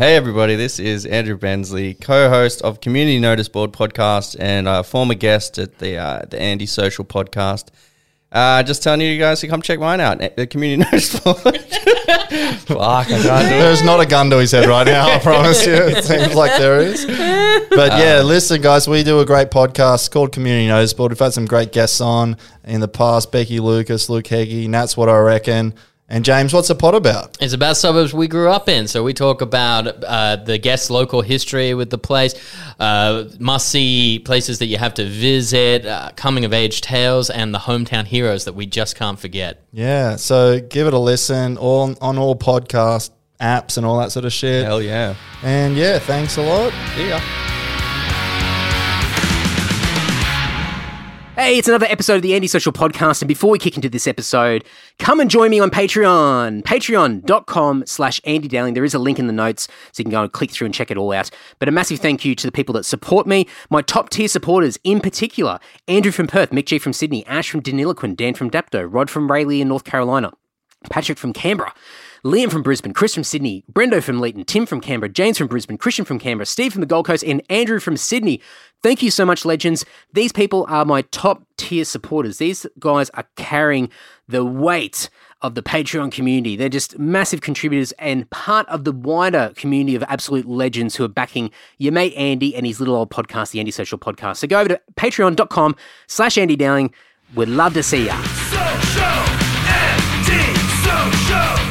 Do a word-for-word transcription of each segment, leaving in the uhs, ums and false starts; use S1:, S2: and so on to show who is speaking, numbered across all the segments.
S1: Hey everybody, this is Andrew Bensley, co-host of Community Notice Board podcast and a former guest at the uh, the Andy Social podcast. Uh, just telling you guys to come check mine out, the Community Notice Board. Fuck, I can't do it.
S2: There's not a gun to his head right now, I promise you. It seems like there is. But yeah, um, listen guys, we do a great podcast called Community Notice Board. We've had some great guests on in the past, Becky Lucas, Luke Heggie, and that's what I reckon. And James, what's the pod about?
S3: It's about suburbs we grew up in. So we talk about uh, the guest's local history with the place, uh, must-see places that you have to visit, uh, coming-of-age tales, and the hometown heroes that we just can't forget.
S2: Yeah, so give it a listen all on all podcast apps and all that sort of shit.
S1: Hell yeah.
S2: And yeah, thanks a lot.
S1: See ya.
S4: Hey, it's another episode of the Andy Social Podcast, and before we kick into this episode, come and join me on Patreon, patreon.com slash Andy Dowling. There is a link in the notes, so you can go and click through and check it all out. But a massive thank you to the people that support me, my top-tier supporters in particular, Andrew from Perth, Mick G from Sydney, Ash from Deniliquin, Dan from Dapto, Rod from Rayleigh in North Carolina, Patrick from Canberra, Liam from Brisbane, Chris from Sydney, Brendo from Leeton, Tim from Canberra, James from Brisbane, Christian from Canberra, Steve from the Gold Coast, and Andrew from Sydney. Thank you so much, legends. These people are my top-tier supporters. These guys are carrying the weight of the Patreon community. They're just massive contributors and part of the wider community of absolute legends who are backing your mate Andy and his little old podcast, the Andy Social Podcast. So go over to patreon.com slash Andy Dowling. We'd love to see ya.
S5: Social, Andy Social.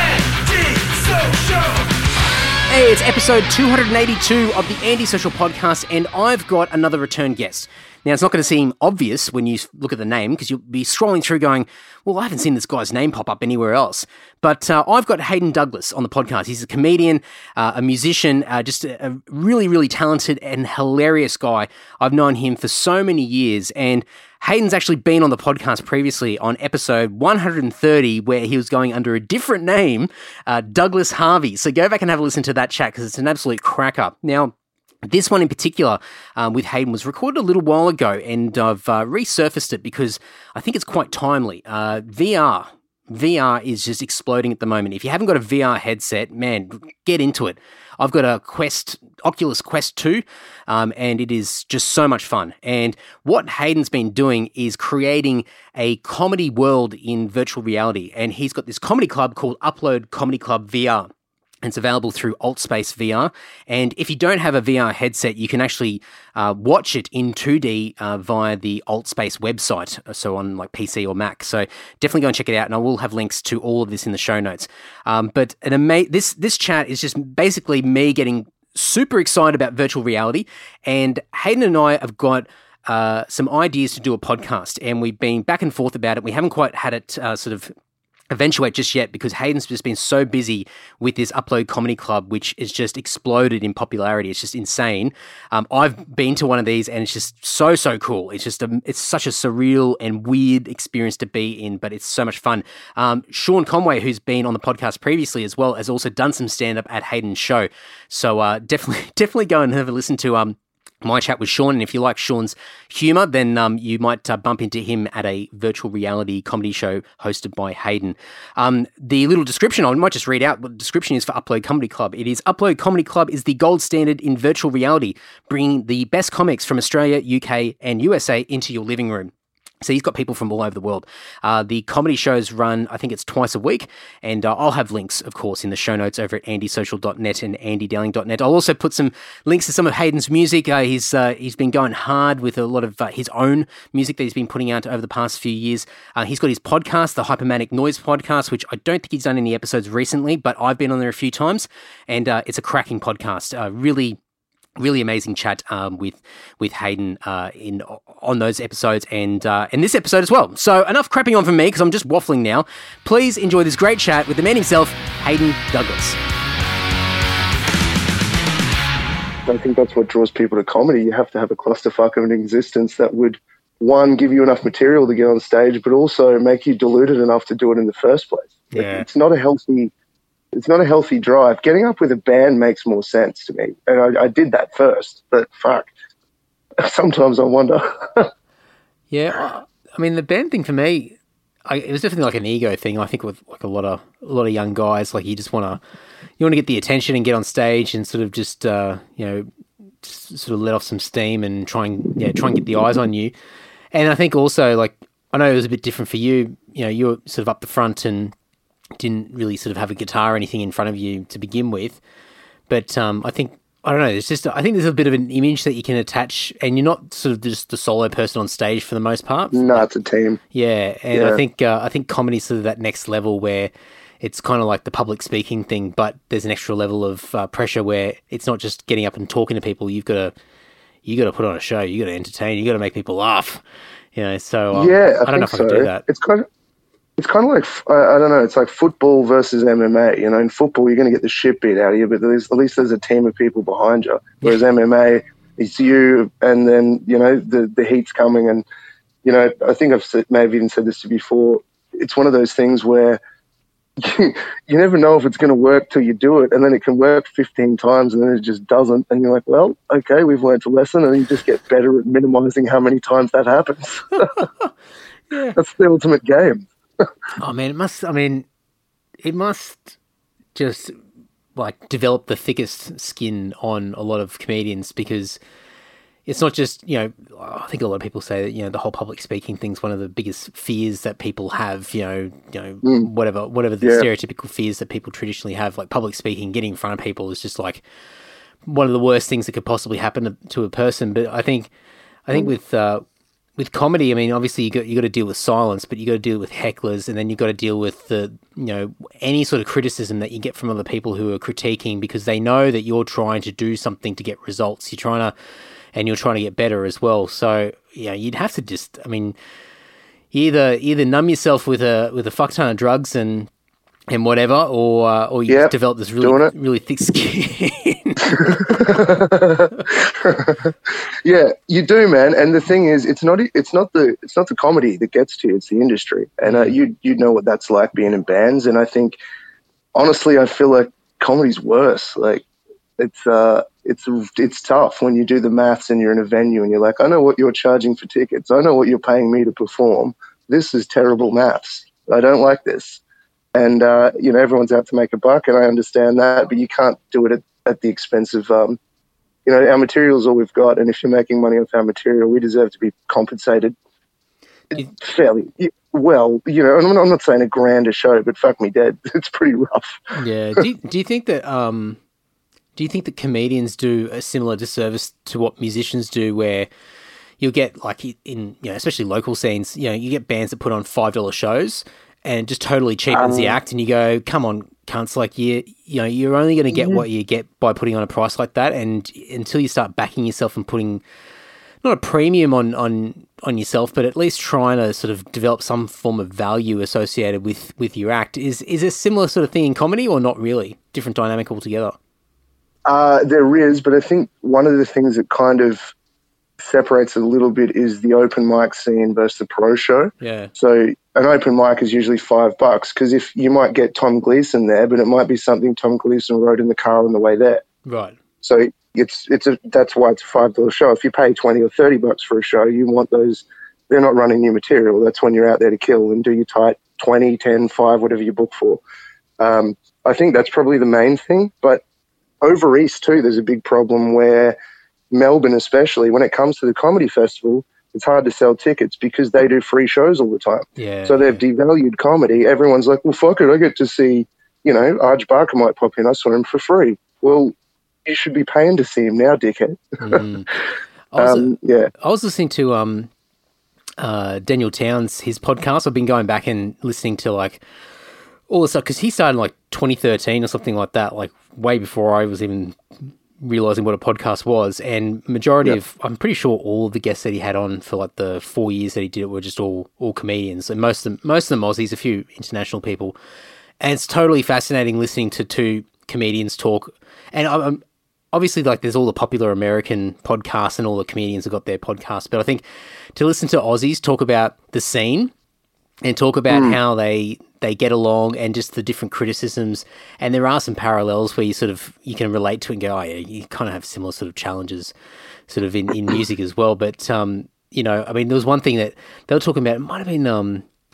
S4: Hey, it's episode two eighty-two of the Andy Social Podcast, and I've got another return guest. Now, it's not going to seem obvious when you look at the name, because you'll be scrolling through going, well, I haven't seen this guy's name pop up anywhere else. But uh, I've got Hayden Douglas on the podcast. He's a comedian, uh, a musician, uh, just a, a really, really talented and hilarious guy. I've known him for so many years, and Hayden's actually been on the podcast previously on episode one hundred thirty, where he was going under a different name, uh, Douglas Harvey. So go back and have a listen to that chat, because it's an absolute cracker. Now, this one in particular um, with Hayden was recorded a little while ago, and I've uh, resurfaced it because I think it's quite timely. Uh, V R. V R is just exploding at the moment. If you haven't got a V R headset, man, get into it. I've got a Quest, Oculus Quest two, um, and it is just so much fun. And what Hayden's been doing is creating a comedy world in virtual reality. And he's got this comedy club called Upload Comedy Club V R. It's available through AltSpace V R. And if you don't have a V R headset, you can actually uh, watch it in two D uh, via the AltSpace website, so on like P C or Mac. So definitely go and check it out, and I will have links to all of this in the show notes. Um, but an ama- this this chat is just basically me getting super excited about virtual reality, and Hayden and I have got uh, some ideas to do a podcast, and we've been back and forth about it. We haven't quite had it uh, sort of eventuate just yet, because Hayden's just been so busy with this Upload Comedy Club, which has just exploded in popularity. It's just insane. Um, I've been to one of these, and it's just so, so cool. It's just a, it's such a surreal and weird experience to be in, but it's so much fun. Um, Sean Conway, who's been on the podcast previously as well, has also done some stand-up at Hayden's show. So uh, definitely, definitely go and have a listen to um. my chat with Sean, and if you like Sean's humour, then um, you might uh, bump into him at a virtual reality comedy show hosted by Hayden. Um, the little description, I might just read out what the description is for Upload Comedy Club. It is, Upload Comedy Club is the gold standard in virtual reality, bringing the best comics from Australia, U K and U S A into your living room. So he's got people from all over the world. Uh, the comedy shows run, I think it's twice a week, and uh, I'll have links, of course, in the show notes over at andy social dot net and andy dowling dot net. I'll also put some links to some of Hayden's music. Uh, he's uh, he's been going hard with a lot of uh, his own music that he's been putting out over the past few years. Uh, he's got his podcast, the Hypermanic Noise Podcast, which I don't think he's done any episodes recently, but I've been on there a few times, and uh, it's a cracking podcast. Uh, really Really amazing chat um, with with Hayden uh, in on those episodes and uh, and this episode as well. So enough crapping on from me, because I'm just waffling now. Please enjoy this great chat with the man himself, Hayden Douglas.
S6: I think that's what draws people to comedy. You have to have a clusterfuck of an existence that would, one, give you enough material to get on stage, but also make you deluded enough to do it in the first place.
S4: Yeah.
S6: It's not a healthy... It's not a healthy drive. Getting up with a band makes more sense to me. And I, I did that first, but fuck. Sometimes I wonder.
S4: Yeah. I mean, the band thing for me, I, it was definitely like an ego thing. I think with like a lot of a lot of young guys, like you just want to you want to get the attention and get on stage and sort of just uh, you know just sort of let off some steam and try and yeah try and get the eyes on you. And I think also like I know it was a bit different for you. You know, you were sort of up the front and didn't really sort of have a guitar or anything in front of you to begin with. But um, I think I don't know. It's just I think there's a bit of an image that you can attach, and you're not sort of just the solo person on stage for the most part.
S6: No, it's a team.
S4: Yeah, and
S6: Yeah.
S4: I think uh, I think comedy's sort of that next level where it's kind of like the public speaking thing, but there's an extra level of uh, pressure where it's not just getting up and talking to people. You've got to you got to put on a show. You got to entertain. You got to make people laugh. You know, so um,
S6: Yeah, I,
S4: I don't know
S6: think
S4: if I
S6: so.
S4: can do that.
S6: It's kind of, it's kind of like I, I don't know. It's like football versus M M A. You know, in football you're going to get the shit beat out of you, but there's, at least there's a team of people behind you. Whereas M M A, it's you, and then you know the the heat's coming, and you know I think I've said, maybe even said this to you before. It's one of those things where you, you never know if it's going to work till you do it, and then it can work fifteen times, and then it just doesn't, and you're like, well, okay, we've learned a lesson, and you just get better at minimizing how many times that happens.
S4: Yeah.
S6: That's the ultimate game.
S4: Oh man, it must. I mean, it must just like develop the thickest skin on a lot of comedians because it's not just you know. I think a lot of people say that you know the whole public speaking thing's one of the biggest fears that people have. You know, you know
S6: Mm.
S4: whatever whatever the
S6: Yeah.
S4: stereotypical fears that people traditionally have, like public speaking, getting in front of people is just like one of the worst things that could possibly happen to, to a person. But I think, I think with uh, with comedy, I mean, obviously you got you got to deal with silence, but you got to deal with hecklers, and then you got to deal with the you know any sort of criticism that you get from other people who are critiquing because they know that you're trying to do something to get results. You're trying to, and you're trying to get better as well. So yeah, you'd have to just, I mean, either either numb yourself with a with a fuck ton of drugs and and whatever, or uh, or you
S6: Yep,
S4: just develop this
S6: doing
S4: really
S6: it.
S4: really thick skin.
S6: Yeah, you do, man. And the thing is, it's not it's not the it's not the comedy that gets to you; it's the industry. And uh, you you know what that's like being in bands. And I think, honestly, I feel like comedy's worse. Like it's uh it's it's tough when you do the maths and you're in a venue and you're like, I know what you're charging for tickets. I know what you're paying me to perform. This is terrible maths. I don't like this. And uh, you know, everyone's out to make a buck, and I understand that, but you can't do it at, at the expense of, um, you know, our material is all we've got, and if you're making money off our material, we deserve to be compensated fairly well. You know, and I'm not, I'm not saying a grand a show, but fuck me dead, it's pretty rough.
S4: Yeah. Do you, do you think that um, do you think that comedians do a similar disservice to what musicians do, where you'll get like in you know especially local scenes, you know, you get bands that put on five dollar shows and just totally cheapens
S6: Um,
S4: the act, and you go, come on, cunts, like you you know you're only going to get what you get by putting on a price like that, and until you start backing yourself and putting not a premium on on on yourself, but at least trying to sort of develop some form of value associated with with your act. Is is a similar sort of thing in comedy, or not really? Different dynamic altogether.
S6: Uh, there is, but I think one of the things that kind of separates it a little bit is the open mic scene versus the pro show.
S4: Yeah.
S6: So an open mic is usually five bucks because if you might get Tom Gleason there, but it might be something Tom Gleason wrote in the car on the way there.
S4: Right.
S6: So it's it's a that's why it's a five dollar show. If you pay twenty or thirty bucks for a show, you want those. They're not running new material. That's when you're out there to kill and do your tight twenty, ten, five, whatever you book for. Um, I think that's probably the main thing. But over east too, there's a big problem where Melbourne, especially when it comes to the comedy festival, it's hard to sell tickets because they do free shows all the time.
S4: Yeah.
S6: So they've devalued comedy. Everyone's like, well, fuck it, I get to see, you know, Arj Barker might pop in. I saw him for free. Well, you should be paying to see him now, dickhead.
S4: Mm. I, was,
S6: um, yeah.
S4: I was listening to um, uh, Daniel Towns, his podcast. I've been going back and listening to like all the stuff because he started in like twenty thirteen or something like that, like way before I was even realizing what a podcast was. And majority
S6: Yep.
S4: of, I'm pretty sure all of the guests that he had on for like the four years that he did it were just all all comedians. And most of them, most of them Aussies, a few international people. And it's totally fascinating listening to two comedians talk. And I'm obviously, like, there's all the popular American podcasts and all the comedians have got their podcasts. But I think to listen to Aussies talk about the scene and talk about how they they get along and just the different criticisms, and there are some parallels where you sort of you can relate to it and go, oh yeah, you kind of have similar sort of challenges, sort of in, in music as well. But um, you know, I mean, there was one thing that they were talking about. It might have been um,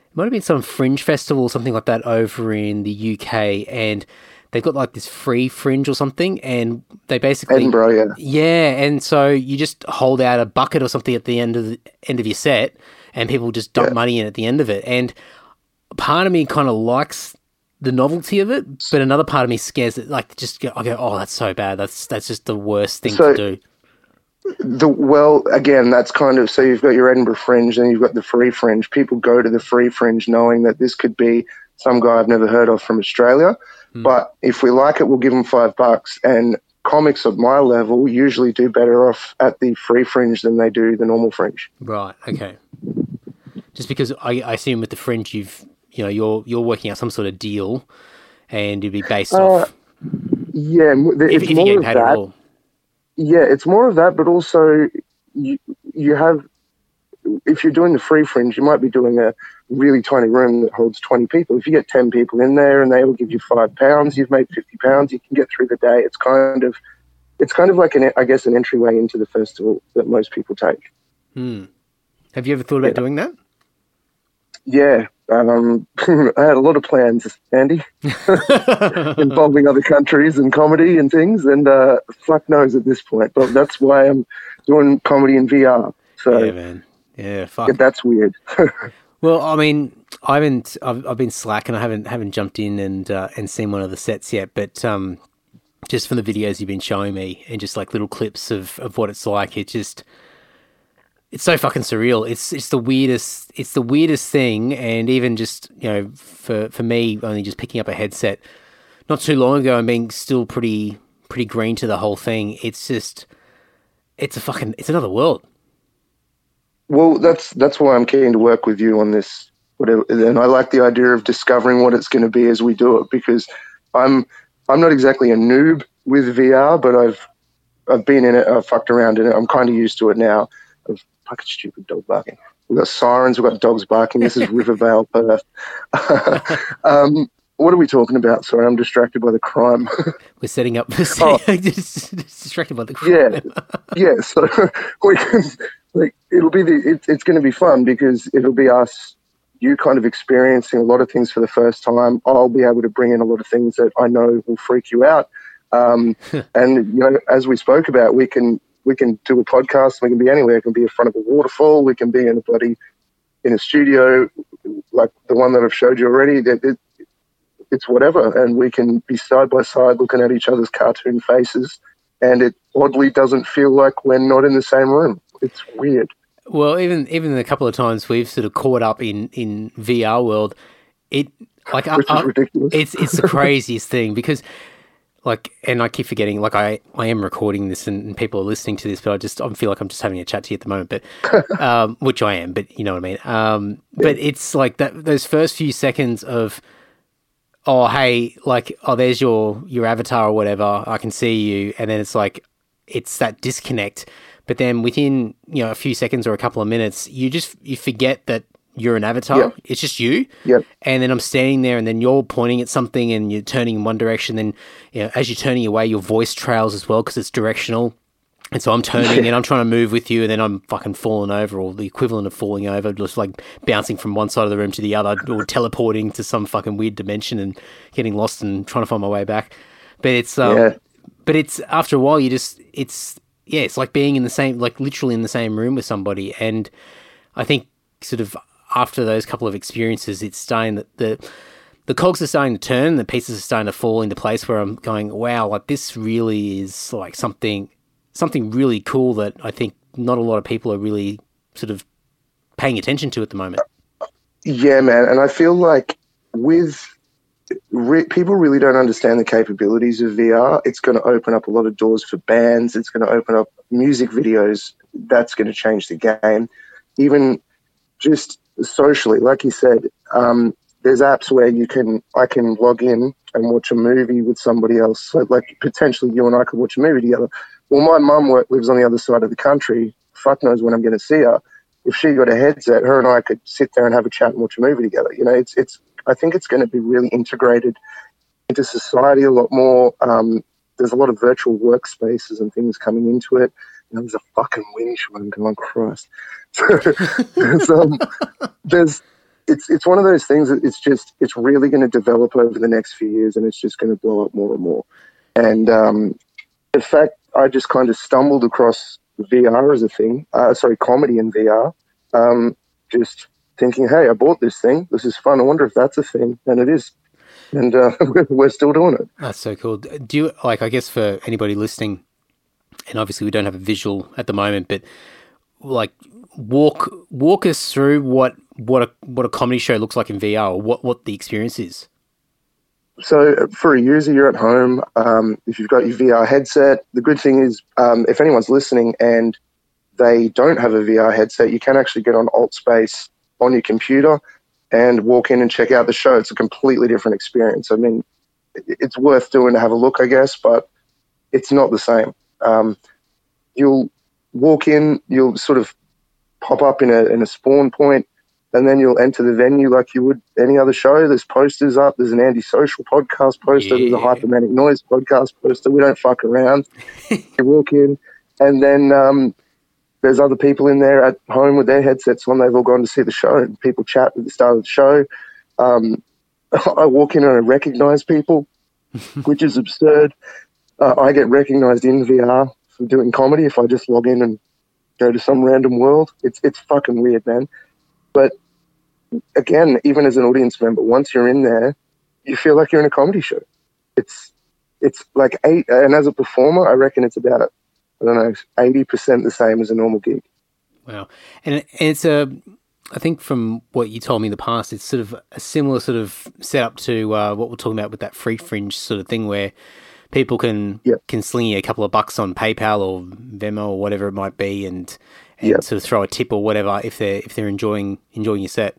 S4: might have been some fringe festival or something like that over in the U K, and they've got like this free fringe or something, and they basically
S6: Edinburgh, yeah.
S4: yeah, and so you just hold out a bucket or something at the end of the end of your set, and people just dump
S6: Yeah.
S4: money in at the end of it. And part of me kind of likes the novelty of it, but another part of me scares it. Like, just go, I go, oh, that's so bad. That's that's just the worst thing
S6: So-
S4: to do.
S6: The well, again, that's kind of so you've got your Edinburgh Fringe, and you've got the free fringe. People go to the free fringe knowing that this could be some guy I've never heard of from Australia. But if we like it, we'll give them five bucks. And comics of my level usually do better off at the free fringe than they do the normal fringe.
S4: Right. Okay. Just because I, I assume with the fringe, you've you know you're you're working out some sort of deal, and it'd be based
S6: Uh,
S4: off
S6: Yeah, m- the-
S4: if,
S6: it's
S4: if you
S6: more
S4: get
S6: of
S4: paid at
S6: that.
S4: all.
S6: Yeah, it's more of that, but also you you have if you're doing the free fringe, you might be doing a really tiny room that holds twenty people. If you get ten people in there and they will give you five pounds, you've made fifty pounds. You can get through the day. It's kind of it's kind of like an I guess an entryway into the festival that most people take.
S4: Have you ever thought about doing that?
S6: Yeah, um, I had a lot of plans, Andy, involving other countries and comedy and things, and uh, fuck knows at this point. But that's why I'm doing comedy in V R. So
S4: Yeah, man. Yeah, fuck.
S6: that's weird.
S4: Well, I mean, I haven't. I've, I've been slack, and I haven't haven't jumped in and uh, and seen one of the sets yet. But um, just from the videos you've been showing me, and just like little clips of, of what it's like, it just it's so fucking surreal. It's it's the weirdest. It's the weirdest thing, and even just you know, for for me, only just picking up a headset not too long ago and being still pretty pretty green to the whole thing. It's just it's a fucking it's another world.
S6: Well, that's that's why I'm keen to work with you on this. Whatever, and I like the idea of discovering what it's going to be as we do it, because I'm I'm not exactly a noob with V R, but I've I've been in it, I've fucked around in it. I'm kind of used to it now. Of fucking stupid dog barking. We've got sirens, we've got dogs barking. This is Rivervale, Perth. um, what are we talking about? Sorry, I'm distracted by the crime.
S4: We're setting up.
S6: Oh.
S4: just, just distracted by the
S6: Yeah, yeah. So we can, like, it'll be the. It, it's going to be fun because it'll be us, you kind of experiencing a lot of things for the first time. I'll be able to bring in a lot of things that I know will freak you out. Um, and you know, as we spoke about, we can we can do a podcast. We can be anywhere. It can be in front of a waterfall. We can be in a bloody in a studio like the one that I've showed you already. That it, it's whatever, and we can be side by side looking at each other's cartoon faces, and it oddly doesn't feel like we're not in the same room. It's weird.
S4: Well, even even the couple of times we've sort of caught up in, in V R world, it like I,
S6: Which is
S4: I-
S6: ridiculous.
S4: It's it's the craziest thing because, like, and I keep forgetting. Like, I, I am recording this and, and people are listening to this, but I just I feel like I'm just having a chat to you at the moment. But um, which I am, but you know what I mean. Um, but it's like that those first few seconds of, oh hey, like oh there's your your avatar or whatever. I can see you, and then it's like it's that disconnect. But then within, you know, a few seconds or a couple of minutes, you just you forget that you're an avatar.
S6: Yep.
S4: It's just you.
S6: Yep.
S4: And then I'm standing there, and then you're pointing at something, and you're turning in one direction. Then, you know, as you're turning away, your voice trails as well because it's directional. And so I'm turning, and I'm trying to move with you, and then I'm fucking falling over, or the equivalent of falling over, just like bouncing from one side of the room to the other, or teleporting to some fucking weird dimension and getting lost and trying to find my way back. But it's um,
S6: Yeah.
S4: but it's after a while, you just it's yeah, it's like being in the same, like literally in the same room with somebody. And I think sort of after those couple of experiences, it's starting that the the cogs are starting to turn, the pieces are starting to fall into place where I'm going, wow, like this really is like something something really cool that I think not a lot of people are really sort of paying attention to at the moment.
S6: Yeah, man. And I feel like with re- people really don't understand the capabilities of V R. It's going to open up a lot of doors for bands. It's going to open up music videos. That's going to change the game. Even just socially, like you said, um, there's apps where you can, I can log in and watch a movie with somebody else. So like potentially you and I could watch a movie together. Well, my mum work, lives on the other side of the country. Fuck knows when I'm going to see her. If she got a headset, her and I could sit there and have a chat and watch a movie together. You know, it's, it's, I think it's going to be really integrated into society a lot more. Um, there's a lot of virtual workspaces and things coming into it. And there's a fucking wind chime going, Christ. there's, um, there's, it's it's one of those things that it's just it's really going to develop over the next few years, and it's just going to blow up more and more. And um, in fact, I just kind of stumbled across V R as a thing. Uh, sorry, comedy in V R. Um, just thinking, hey, I bought this thing. This is fun. I wonder if that's a thing, and it is. And uh, we're still doing it.
S4: That's so cool. Do you, like, I guess for anybody listening, and obviously we don't have a visual at the moment, but like walk walk us through what what a what a comedy show looks like in V R, or what, what the experience is.
S6: So for a user, you're at home. Um, if you've got your V R headset, the good thing is um, if anyone's listening and they don't have a V R headset, you can actually get on AltSpace on your computer and walk in and check out the show. It's a completely different experience. I mean, it's worth doing to have a look, I guess, but it's not the same. Um, you'll walk in, you'll sort of pop up in a in a spawn point, and then you'll enter the venue like you would any other show. There's posters up. There's an Anti-Social podcast poster.
S4: Yeah.
S6: There's a Hypermanic Noise podcast poster. We don't fuck around. You walk in, and then um, there's other people in there at home with their headsets on. They've all gone to see the show. And people chat at the start of the show. Um, I walk in and I recognize people, which is absurd. Uh, I get recognized in V R for doing comedy if I just log in and go to some random world. It's it's fucking weird, man. But again, even as an audience member, once you're in there, you feel like you're in a comedy show. It's it's like eight, and as a performer, I reckon it's about I don't know eighty percent the same as a normal gig.
S4: Wow, and, and it's a. I think from what you told me in the past, it's sort of a similar sort of setup to uh, what we're talking about with that free fringe sort of thing, where people can
S6: Yep.
S4: can sling you a couple of bucks on PayPal or Venmo or whatever it might be, and and
S6: Yep.
S4: sort of throw a tip or whatever if they're if they're enjoying enjoying your set.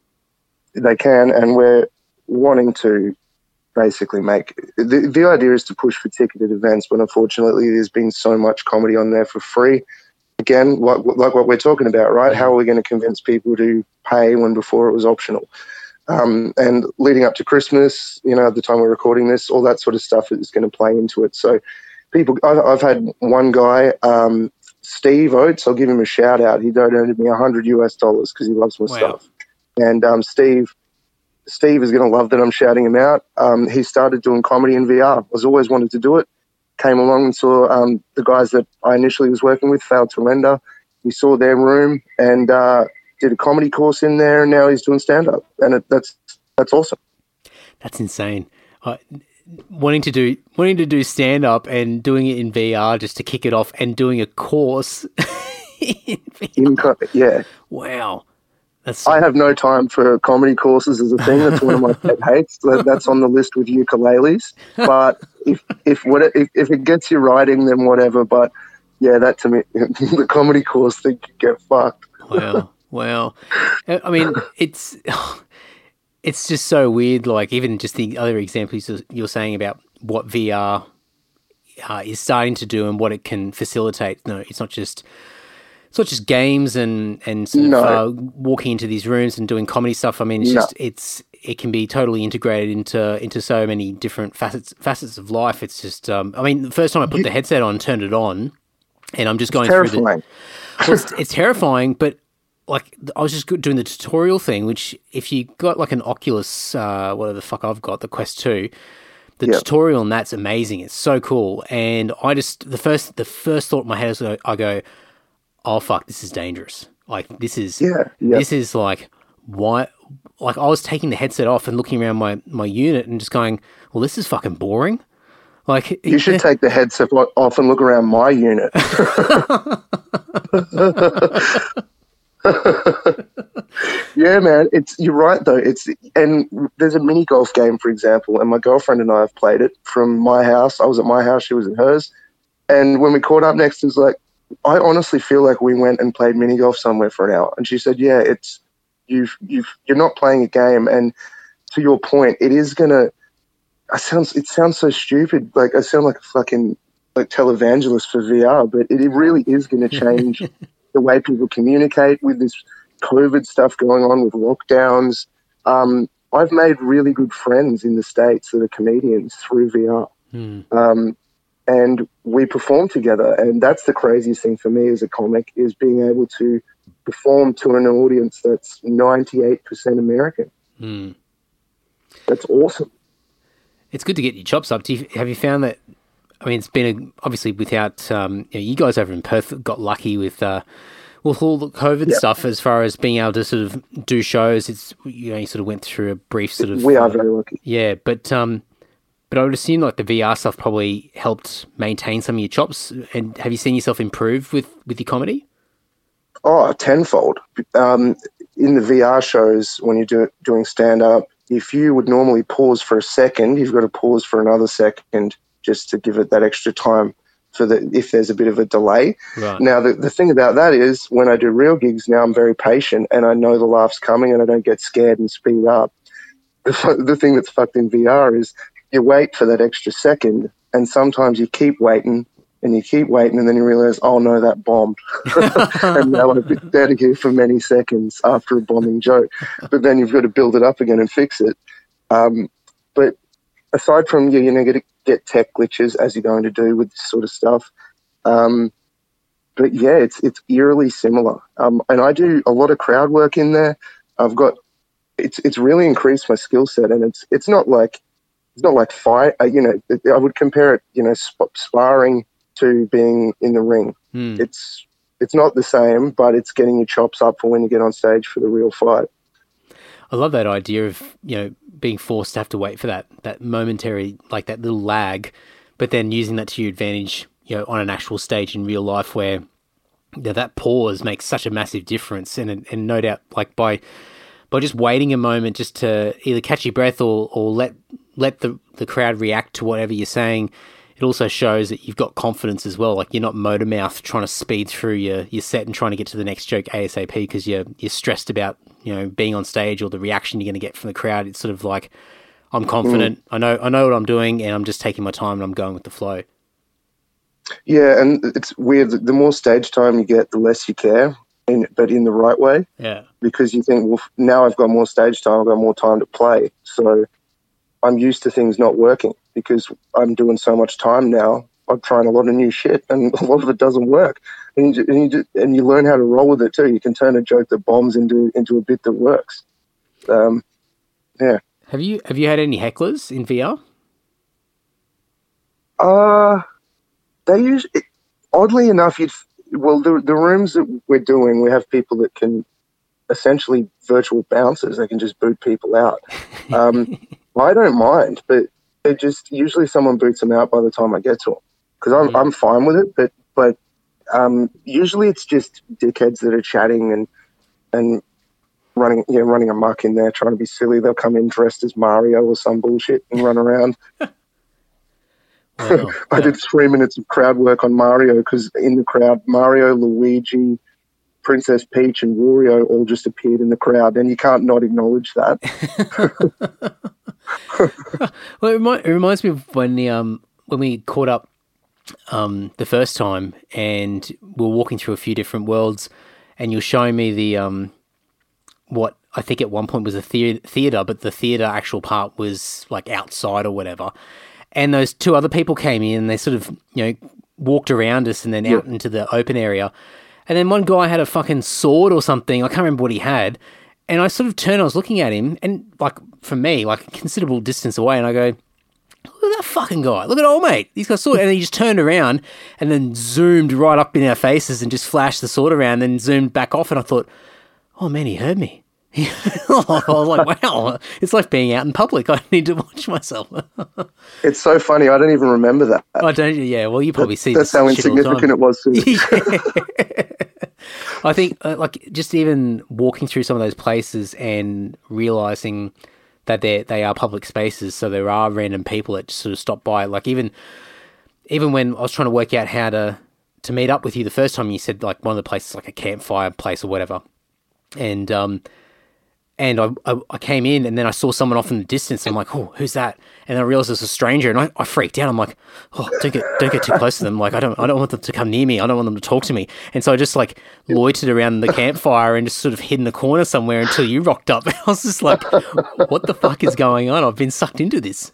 S6: They can, and we're wanting to basically make the the idea is to push for ticketed events, but unfortunately, there's been so much comedy on there for free. Again, like, like what we're talking about, right? How are we going to convince people to pay when before it was optional? Um, and leading up to Christmas, you know, at the time we're recording this, all that sort of stuff is going to play into it. So people, I've, I've had one guy, um, Steve Oates, I'll give him a shout out. He donated me a hundred U S dollars because he loves my
S4: Wow.
S6: stuff. And um, Steve, Steve is going to love that I'm shouting him out. Um, he started doing comedy in V R. I was always wanted to do it. Came along and saw um, the guys that I initially was working with, Failed to Render. He saw their room and uh, did a comedy course in there, and now he's doing stand-up. And it, that's that's awesome.
S4: That's insane. Uh, wanting to do wanting to do stand up and doing it in V R just to kick it off, and doing a course in V R.
S6: In co- yeah.
S4: Wow, that's
S6: I have no time for comedy courses as a thing. That's one of my pet hates. That- That's on the list with ukuleles. But if if what if, if it gets you writing, then whatever. But yeah, that to me, the comedy course thing could get fucked.
S4: wow, wow. I I mean, it's it's just so weird. Like even just the other examples you're saying about what V R uh, is starting to do and what it can facilitate. No, it's not just. It's not just games and and sort of
S6: No.
S4: uh, walking into these rooms and doing comedy stuff. I mean, it's
S6: No.
S4: just it's it can be totally integrated into into so many different facets facets of life. It's just um, I mean, the first time I put the headset on, turned it on, and I'm just going through
S6: Terrifying.
S4: the. Well, it's, it's terrifying, but like I was just doing the tutorial thing, which if you got like an Oculus, uh, whatever the fuck I've got, the Quest two. The
S6: Yep.
S4: tutorial on that's amazing. It's so cool, and I just the first the first thought in my head is I go. Oh fuck, this is dangerous. Like this is
S6: Yeah, yeah.
S4: this is like why like I was taking the headset off and looking around my, my unit and just going, well, this is fucking boring. Like
S6: You should take the headset o- off and look around my unit. Yeah, man. It's you're right though. It's and there's a mini golf game, for example, and my girlfriend and I have played it from my house. I was at my house, she was at hers, and when we caught up next, it was like, I honestly feel like we went and played mini golf somewhere for an hour. And she said, "Yeah, it's you've you've you're not playing a game." And to your point, it is gonna. I sounds it sounds so stupid. Like I sound like a fucking like televangelist for V R, but it, it really is going to change the way people communicate with this COVID stuff going on with lockdowns. Um, I've made really good friends in the States that are comedians through V R.
S4: Hmm.
S6: Um, and we perform together. And that's the craziest thing for me as a comic is being able to perform to an audience that's ninety-eight percent American.
S4: Mm.
S6: That's awesome.
S4: It's good to get your chops up. Do you, have you found that? I mean, it's been a, obviously without um, you, know, you guys over in Perth got lucky with uh, with all the COVID
S6: yep.
S4: stuff as far as being able to sort of do shows. It's you know you sort of went through a brief sort of
S6: we are very lucky.
S4: Yeah, but um, but I would assume like the V R stuff probably helped maintain some of your chops. And have you seen yourself improve with, with your comedy?
S6: Oh, tenfold. Um, in the V R shows, when you're do, doing stand-up, if you would normally pause for a second, you've got to pause for another second just to give it that extra time for the if there's a bit of a delay.
S4: Right.
S6: Now, the, the thing about that is when I do real gigs now, I'm very patient and I know the laugh's coming and I don't get scared and speed up. The, the thing that's fucked in V R is you wait for that extra second and sometimes you keep waiting and you keep waiting and then you realize, oh, no, that bombed. And now I've been dead here for many seconds after a bombing joke. But then you've got to build it up again and fix it. Um, but aside from you, you're going to get tech glitches as you're going to do with this sort of stuff. Um, but, yeah, it's it's eerily similar. Um, and I do a lot of crowd work in there. I've got it's it's really increased my skill set, and it's it's not like it's not like fight. Uh, you know, I would compare it, you know, sp- sparring to being in the ring.
S4: Hmm.
S6: It's it's not the same, but it's getting your chops up for when you get on stage for the real fight.
S4: I love that idea of, you know, being forced to have to wait for that, that momentary, like that little lag, but then using that to your advantage, you know, on an actual stage in real life where, you know, that pause makes such a massive difference. And and no doubt, like by by just waiting a moment just to either catch your breath or, or let let the, the crowd react to whatever you're saying, it also shows that you've got confidence as well. Like you're not motor mouth trying to speed through your, your set and trying to get to the next joke ASAP because you're you're stressed about, you know, being on stage or the reaction you're going to get from the crowd. It's sort of like, I'm confident. Mm. I know I know what I'm doing, and I'm just taking my time and I'm going with the flow.
S6: Yeah, and it's weird. The more stage time you get, the less you care, in, but in the right way.
S4: Yeah. Because
S6: you think, well, now I've got more stage time, I've got more time to play. So I'm used to things not working because I'm doing so much time now. I'm trying a lot of new shit, and a lot of it doesn't work. And you, and you, just, and you learn how to roll with it too. You can turn a joke that bombs into into a bit that works. Um, yeah.
S4: Have you have you had any hecklers in V R?
S6: Uh they usually, oddly enough, you'd well the the rooms that we're doing, we have people that can essentially virtual bouncers. They can just boot people out. Um, I don't mind, but it just usually someone boots them out by the time I get to them because I'm
S4: yeah.
S6: I'm fine with it. But but um, usually it's just dickheads that are chatting and and running yeah running amok in there trying to be silly. They'll come in dressed as Mario or some bullshit and run around. Wow. I did three minutes of crowd work on Mario because in the crowd, Mario, Luigi, Princess Peach, and Wario all just appeared in the crowd, and you can't not acknowledge that.
S4: Well, it, remi- it reminds me of when the um when we caught up um the first time, and we were walking through a few different worlds, and you're showing me the um what I think at one point was a the- theater, but the theater actual part was like outside or whatever. And those two other people came in and they sort of, you know, walked around us and then out yeah. into the open area. And then one guy had a fucking sword or something. I can't remember what he had. And I sort of turned, I was looking at him, and like from me, like a considerable distance away, and I go, look at that fucking guy. Look at old mate. He's got a sword. And then he just turned around and then zoomed right up in our faces and just flashed the sword around and then zoomed back off. And I thought, oh man, he heard me. I was like, wow, it's like being out in public. I need to watch myself.
S6: It's so funny. I don't even remember that.
S4: I don't. Yeah. Well, you probably
S6: that,
S4: see
S6: that's how insignificant it was. Too.
S4: I think, uh, like, just even walking through some of those places and realizing that they they are public spaces, so there are random people that just sort of stop by. Like even even when I was trying to work out how to to meet up with you the first time, you said like one of the places like a campfire place or whatever, and um. And I, I I came in and then I saw someone off in the distance. And I'm like, oh, who's that? And I realized it was a stranger, and I, I freaked out. I'm like, oh, don't get don't get too close to them. Like I don't I don't want them to come near me. I don't want them to talk to me. And so I just like loitered around the campfire and just sort of hid in the corner somewhere until you rocked up. I was just like, what the fuck is going on? I've been sucked into this.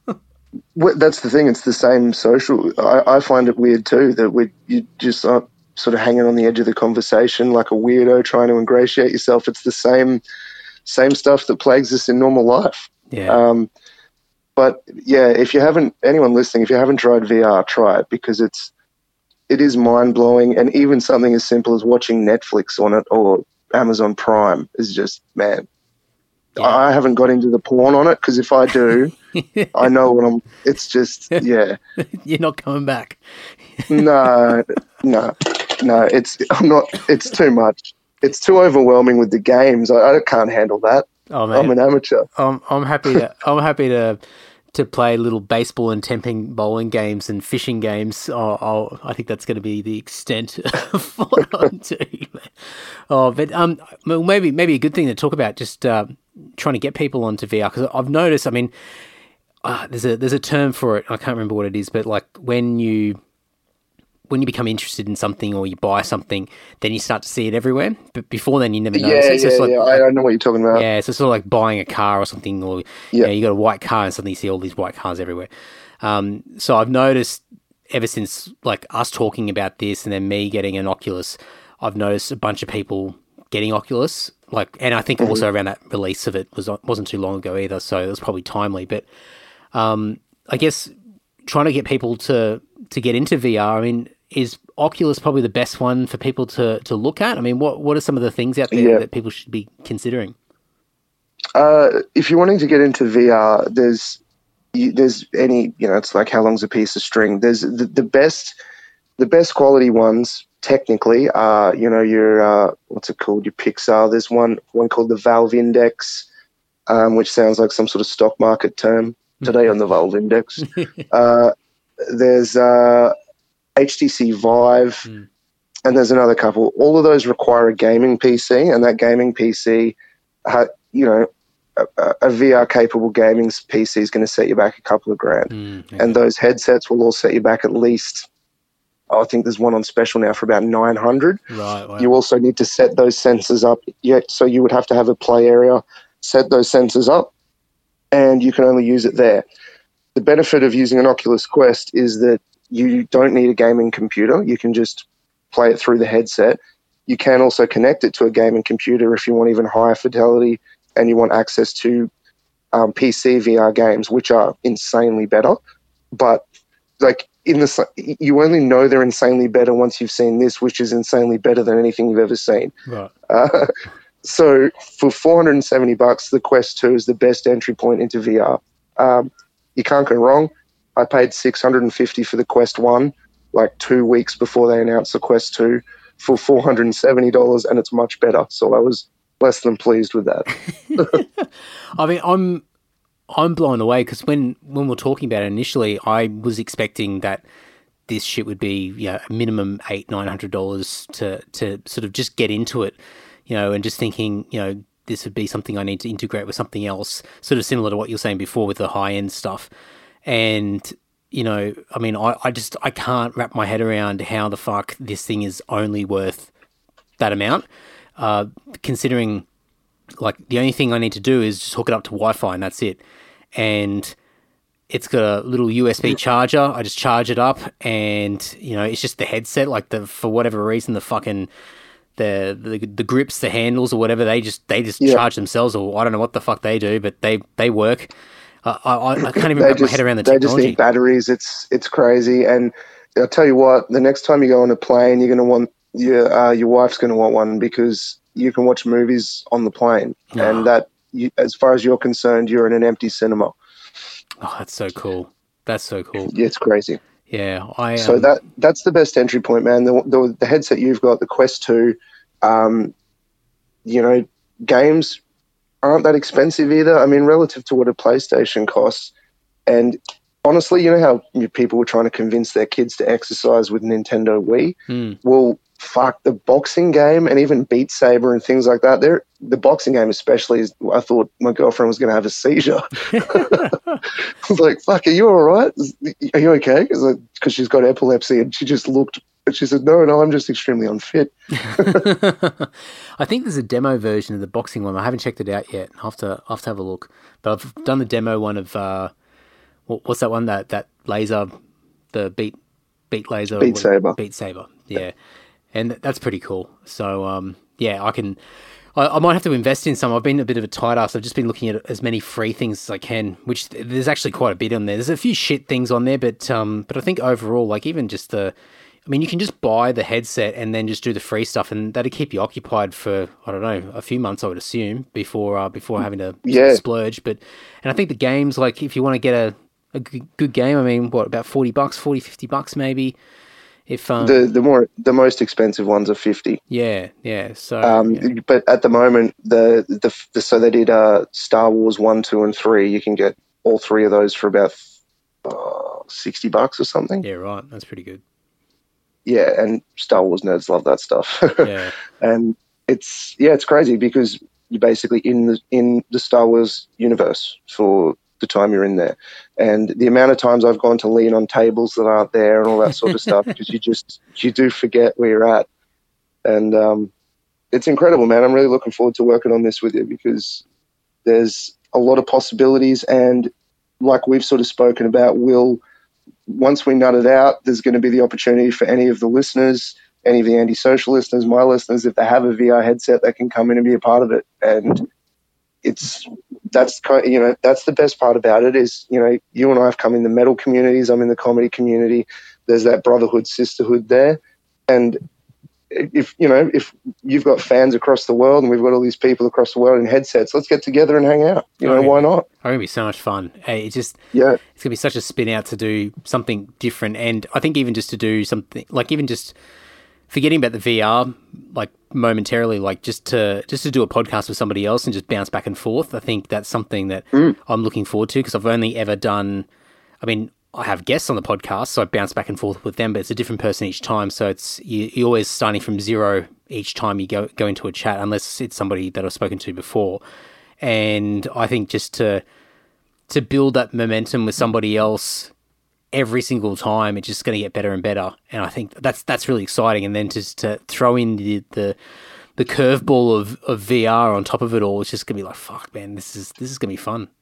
S6: Well, that's the thing. It's the same social. I, I find it weird too that we you just uh, sort of hanging on the edge of the conversation like a weirdo trying to ingratiate yourself. It's the same same stuff that plagues us in normal life.
S4: Yeah.
S6: Um, but yeah, if you haven't, anyone listening, if you haven't tried V R, try it, because it's it is mind blowing, and even something as simple as watching Netflix on it or Amazon Prime is just, man.
S4: Yeah.
S6: I haven't got into the porn on it, because if I do, I know what I'm. It's just yeah.
S4: You're not coming back.
S6: no, no, no. It's I'm not. It's too much. It's too overwhelming with the games. I, I can't handle that.
S4: Oh man,
S6: I'm an amateur.
S4: I'm I'm happy to I'm happy to to play little baseball and temping bowling games and fishing games. Oh, I'll, I think that's going to be the extent of what I'm doing. Oh, but um, well, maybe maybe a good thing to talk about, just uh, trying to get people onto V R, because I've noticed. I mean, uh, there's a there's a term for it. I can't remember what it is, but like when you when you become interested in something or you buy something, then you start to see it everywhere. But before then, you never notice
S6: Yeah,
S4: it.
S6: yeah,
S4: So it's like,
S6: yeah. I, I know what you're talking about.
S4: yeah, so it's sort of like buying a car or something, or
S6: Yeah.
S4: you know, you got a white car and suddenly you see all these white cars everywhere. Um, so I've noticed ever since like us talking about this and then me getting an Oculus, I've noticed a bunch of people getting Oculus. Like, and I think
S6: Mm-hmm.
S4: also around that release of it was wasn't too long ago either, so it was probably timely. But um, I guess trying to get people to to get into V R. I mean, is Oculus probably the best one for people to to look at? I mean, what what are some of the things out there
S6: Yeah.
S4: that people should be considering?
S6: Uh, if you're wanting to get into V R, there's you, there's any you know it's like how long's a piece of string. There's the, the best the best quality ones technically are you know your uh, what's it called your Pixar. There's one one called the Valve Index, um, which sounds like some sort of stock market term. Today on the Valve Index, uh, there's uh, H T C Vive,
S4: Mm.
S6: and there's another couple. All of those require a gaming P C, and that gaming P C, ha, you know, a, a V R capable gaming P C is going to set you back a couple of grand.
S4: Mm, okay.
S6: And those headsets will all set you back at least, I think there's one on special now for about nine hundred.
S4: Right. Wow.
S6: You also need to set those sensors up. Yet, so you would have to have a play area, set those sensors up, and you can only use it there. The benefit of using an Oculus Quest is that you don't need a gaming computer. You can just play it through the headset. You can also connect it to a gaming computer if you want even higher fidelity and you want access to um, P C V R games, which are insanely better. But like in the, you only know they're insanely better once you've seen this, which is insanely better than anything you've ever seen.
S4: Right.
S6: Uh, so for four hundred seventy bucks, the Quest two is the best entry point into V R. Um, you can't go wrong. I paid six hundred fifty for the Quest one, like two weeks before they announced the Quest two for four hundred seventy dollars, and it's much better. So I was less than pleased with that.
S4: I mean, I'm I'm blown away because when when we we're talking about it initially, I was expecting that this shit would be, you know, a minimum eight nine hundred dollars to to sort of just get into it, you know, and just thinking, you know, this would be something I need to integrate with something else, sort of similar to what you're saying before with the high end stuff. And, you know, I mean, I, I just, I can't wrap my head around how the fuck this thing is only worth that amount, uh, considering, like, the only thing I need to do is just hook it up to Wi-Fi and that's it. And it's got a little U S B charger. I just charge it up and, you know, it's just the headset, like the, for whatever reason, the fucking, the, the, the grips, the handles or whatever, they just, they just
S6: Yeah.
S4: charge themselves, or I don't know what the fuck they do, but they, they work. Uh, I, I, I can't even
S6: They
S4: wrap my
S6: just,
S4: head around the
S6: they just
S4: technology.
S6: need batteries. It's it's crazy. And I'll tell you what, the next time you go on a plane, you're going to want your uh, your wife's going to want one, because you can watch movies on the plane,
S4: Ah.
S6: and that, you, as far as you're concerned, you're in an empty cinema.
S4: Oh, that's so cool. That's so cool.
S6: Yeah, it's crazy.
S4: Yeah, I. Um,
S6: So that that's the best entry point, man. The, the the headset you've got, the Quest two, um, you know, games aren't that expensive either. I mean, relative to what a PlayStation costs. And honestly, you know how people were trying to convince their kids to exercise with Nintendo Wii?
S4: Hmm.
S6: Well, fuck, the boxing game and even Beat Saber and things like that, they're, the boxing game especially, is, I thought my girlfriend was going to have a seizure. I was like, fuck, are you all right? Are you okay? Because like, she's got epilepsy, and she just looked, and she said, no, no, I'm just extremely unfit.
S4: I think there's a demo version of the boxing one. I haven't checked it out yet. I'll have to, I'll have to have a look. But I've done the demo one of, uh, what, what's that one? That that laser, the beat, beat laser.
S6: Beat
S4: what-
S6: Saber.
S4: Beat Saber, yeah. and th- that's pretty cool. So um, yeah, I can. I, I might have to invest in some. I've been a bit of a tight ass. I've just been looking at as many free things as I can, which th- there's actually quite a bit on there. There's a few shit things on there, but um, but I think overall, like even just the, I mean, you can just buy the headset and then just do the free stuff, and that'll keep you occupied for I don't know a few months, I would assume, before uh, before having to
S6: Yeah.
S4: splurge. But and I think the games, like if you want to get a, a g- good game, I mean, what about forty bucks, forty, fifty bucks maybe. If um,
S6: The the more the most expensive ones are fifty.
S4: yeah, yeah. So
S6: Um,
S4: yeah.
S6: But at the moment, the, the the so they did uh, Star Wars one, two, and three. You can get all three of those for about uh, sixty bucks or something.
S4: yeah, right. That's pretty good.
S6: Yeah, and Star Wars nerds love that stuff.
S4: Yeah.
S6: And it's yeah, it's crazy because you're basically in the in the Star Wars universe for the time you're in there, and the amount of times I've gone to lean on tables that aren't there and all that sort of stuff because you just you do forget where you're at, and um, it's incredible, man. I'm really looking forward to working on this with you because there's a lot of possibilities, and like we've sort of spoken about, we'll once we nut it out, there's going to be the opportunity for any of the listeners, any of the anti-social listeners, my listeners, if they have a V R headset, they can come in and be a part of it. And it's that's kind you know that's the best part about it is you know you and I have come in the metal communities. I'm in the comedy community. There's that brotherhood, sisterhood there, and if you know if you've got fans across the world and we've got all these people across the world in headsets, let's get together and hang out. You know,
S4: Oh, yeah.
S6: why not?
S4: It's going to be so much fun. Hey, It just
S6: Yeah.
S4: it's going to be such a spin out to do something different, and I think even just to do something like even just forgetting about the V R, like momentarily, like just to just to do a podcast with somebody else and just bounce back and forth. I think that's something that I'm looking forward to because I've only ever done. I mean, I have guests on the podcast, so I bounce back and forth with them, but it's a different person each time. So it's you, you're always starting from zero each time you go go into a chat, unless it's somebody that I've spoken to before. And I think just to to build that momentum with somebody else every single time, it's just going to get better and better. And I think that's that's really exciting. And then just to throw in the the, the curveball of, of V R on top of it all, it's just going to be like, fuck, man, this is this is going to be fun.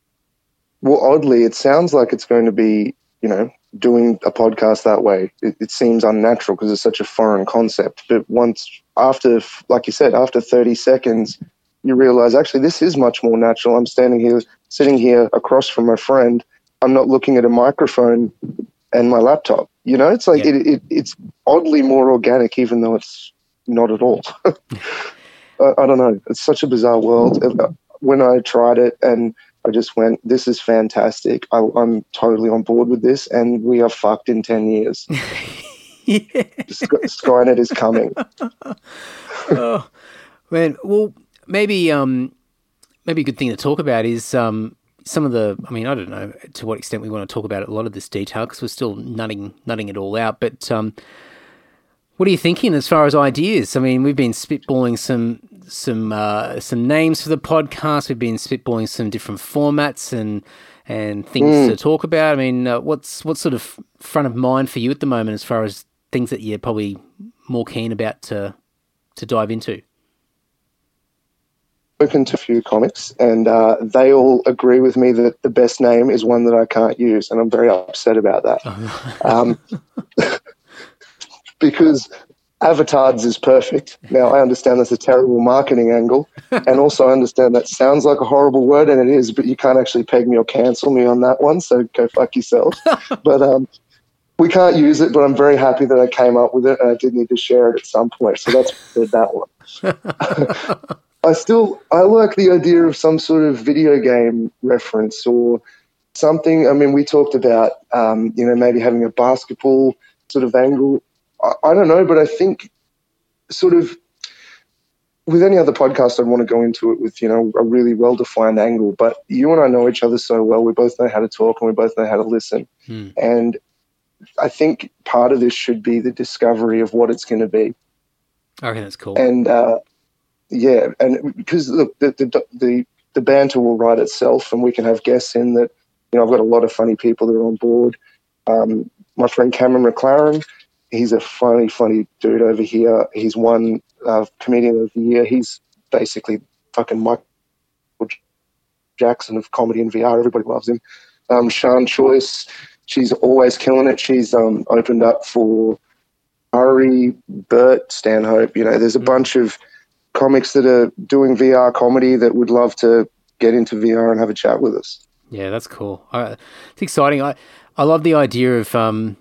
S6: Well, oddly, it sounds like it's going to be, you know, doing a podcast that way. It, it seems unnatural because it's such a foreign concept. But once, after, like you said, after thirty seconds, you realize, actually, this is much more natural. I'm standing here, sitting here across from my friend. I'm not looking at a microphone and my laptop. You know, it's like
S4: Yeah.
S6: it, it, it's oddly more organic, even though it's not at all. I, I don't know. It's such a bizarre world. When I tried it and I just went, this is fantastic. I, I'm totally on board with this, and we are fucked in ten years. Sky- Skynet is coming.
S4: Oh, man, well, maybe um, maybe a good thing to talk about is um, some of the. I mean, I don't know to what extent we want to talk about a lot of this detail because we're still nutting nutting it all out. But um, what are you thinking as far as ideas? I mean, we've been spitballing some some uh, some names for the podcast. We've been spitballing some different formats and and things to talk about. I mean, uh, what's what's sort of front of mind for you at the moment as far as things that you're probably more keen about to to dive into?
S6: Spoken to a few comics, and uh, they all agree with me that the best name is one that I can't use, and I'm very upset about that. um, because Avatars is perfect. Now, I understand that's a terrible marketing angle, and also I understand that sounds like a horrible word, and it is, but you can't actually peg me or cancel me on that one, so go fuck yourself. But um, we can't use it, but I'm very happy that I came up with it, and I did need to share it at some point, so that's that one. I still, I like the idea of some sort of video game reference or something. I mean, we talked about, um, you know, maybe having a basketball sort of angle. I, I don't know, but I think sort of with any other podcast, I'd want to go into it with, you know, a really well-defined angle. But you and I know each other so well. We both know how to talk and we both know how to listen.
S4: Hmm.
S6: And I think part of this should be the discovery of what it's going to be.
S4: I reckon that's cool.
S6: And, uh, yeah, and because look, the, the the the banter will write itself, and we can have guests in that. You know, I've got a lot of funny people that are on board. Um, my friend Cameron McLaren, he's a funny, funny dude over here. He's won uh, Comedian of the Year. He's basically fucking Michael Jackson of comedy and V R. Everybody loves him. Um, Sian Choice, she's always killing it. She's um, opened up for Ari, Bert, Stanhope. You know, there's a bunch of comics that are doing V R comedy that would love to get into V R and have a chat with us.
S4: Yeah, that's cool. Uh, it's exciting. I, I love the idea of um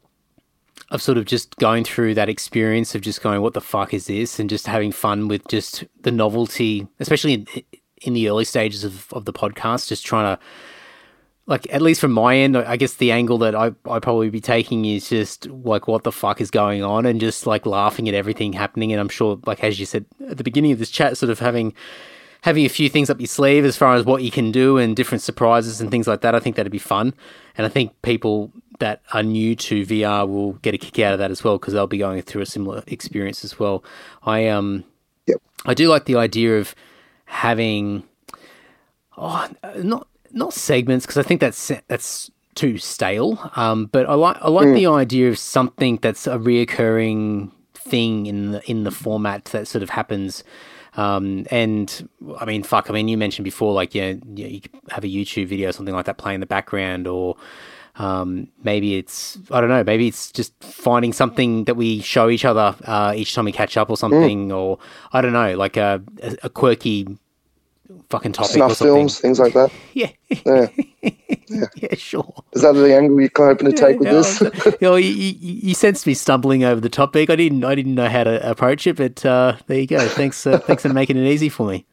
S4: of sort of just going through that experience of just going, what the fuck is this? And just having fun with just the novelty, especially in, in the early stages of, of the podcast, just trying to, like, at least from my end, I guess the angle that I, I'd probably be taking is just like, what the fuck is going on, and just like laughing at everything happening. And I'm sure, like, as you said at the beginning of this chat, sort of having having a few things up your sleeve as far as what you can do and different surprises and things like that. I think that'd be fun. And I think people that are new to V R will get a kick out of that as well, because they'll be going through a similar experience as well. I um,
S6: yep.
S4: I do like the idea of having, oh, not not segments, because I think that's that's too stale. Um, but I like I like mm. the idea of something that's a reoccurring thing in the in the format that sort of happens. Um, and I mean, fuck, I mean, you mentioned before, like, you know, you could have a YouTube video or something like that play in the background, or um, maybe it's, I don't know, maybe it's just finding something that we show each other uh, each time we catch up or something, mm. or I don't know, like a, a, a quirky fucking topic
S6: Snuff
S4: or something.
S6: films, things like that.
S4: Yeah.
S6: Yeah. Yeah.
S4: Yeah, sure.
S6: Is that the angle you're hoping to
S4: Yeah,
S6: take with
S4: yeah,
S6: this?
S4: you, know, you, you, you sensed me stumbling over the topic. I didn't. I didn't know how to approach it, but uh, there you go. Thanks. Uh, thanks for making it easy for me.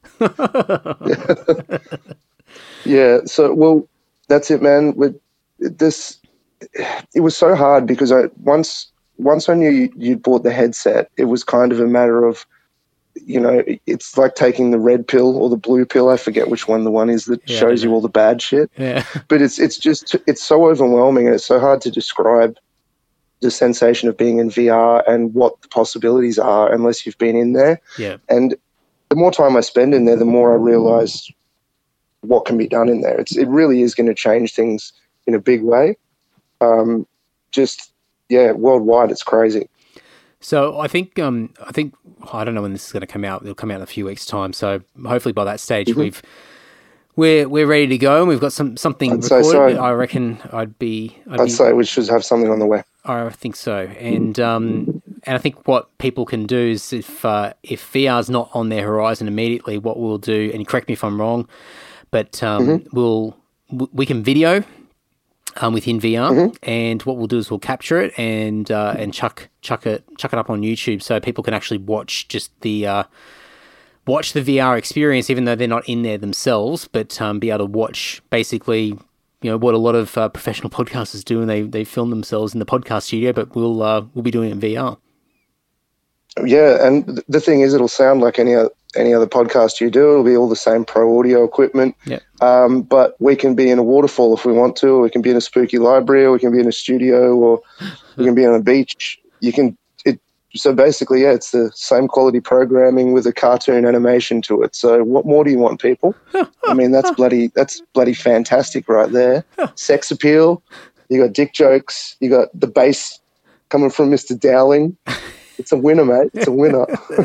S6: yeah. yeah. So, well, that's it, man. With this, it was so hard because I once once I knew you, you'd bought the headset, it was kind of a matter of, you know, it's like taking the red pill or the blue pill. I forget which one the one is that
S4: yeah,
S6: shows you all the bad shit.
S4: Yeah.
S6: But it's it's just, it's so overwhelming, and it's so hard to describe the sensation of being in V R and what the possibilities are unless you've been in there.
S4: Yeah.
S6: And the more time I spend in there, the more I realize what can be done in there. It's It really is going to change things in a big way. Um, just, yeah, worldwide, it's crazy.
S4: So I think um, I think I don't know when this is going to come out. It'll come out in a few weeks' time. So hopefully by that stage mm-hmm. we've we're we're ready to go, and we've got some something
S6: I'd
S4: recorded.
S6: So.
S4: I reckon I'd be. I'd,
S6: I'd
S4: be,
S6: say we should have something on the way.
S4: I think so, and um, and I think what people can do is if uh, if V R's not on their horizon immediately, what we'll do, and correct me if I'm wrong, but um, mm-hmm. we'll we can video. Um, within V R, mm-hmm. and what we'll do is we'll capture it and uh, and chuck chuck it chuck it up on YouTube so people can actually watch just the uh, watch the V R experience, even though they're not in there themselves, but um, be able to watch basically, you know, what a lot of uh, professional podcasters do, and they they film themselves in the podcast studio, but we'll uh, we'll be doing it in V R.
S6: Yeah, and the thing is, it'll sound like any other, any other podcast you do. It'll be all the same pro audio equipment.
S4: Yep.
S6: Um, but we can be in a waterfall if we want to, or we can be in a spooky library, or we can be in a studio, or we can be on a beach. You can. It so basically, yeah, it's the same quality programming with a cartoon animation to it. So what more do you want, people? I mean, that's bloody that's bloody fantastic right there. Sex appeal. You got dick jokes. You got the bass coming from Mister Dowling. It's a winner, mate. It's a winner.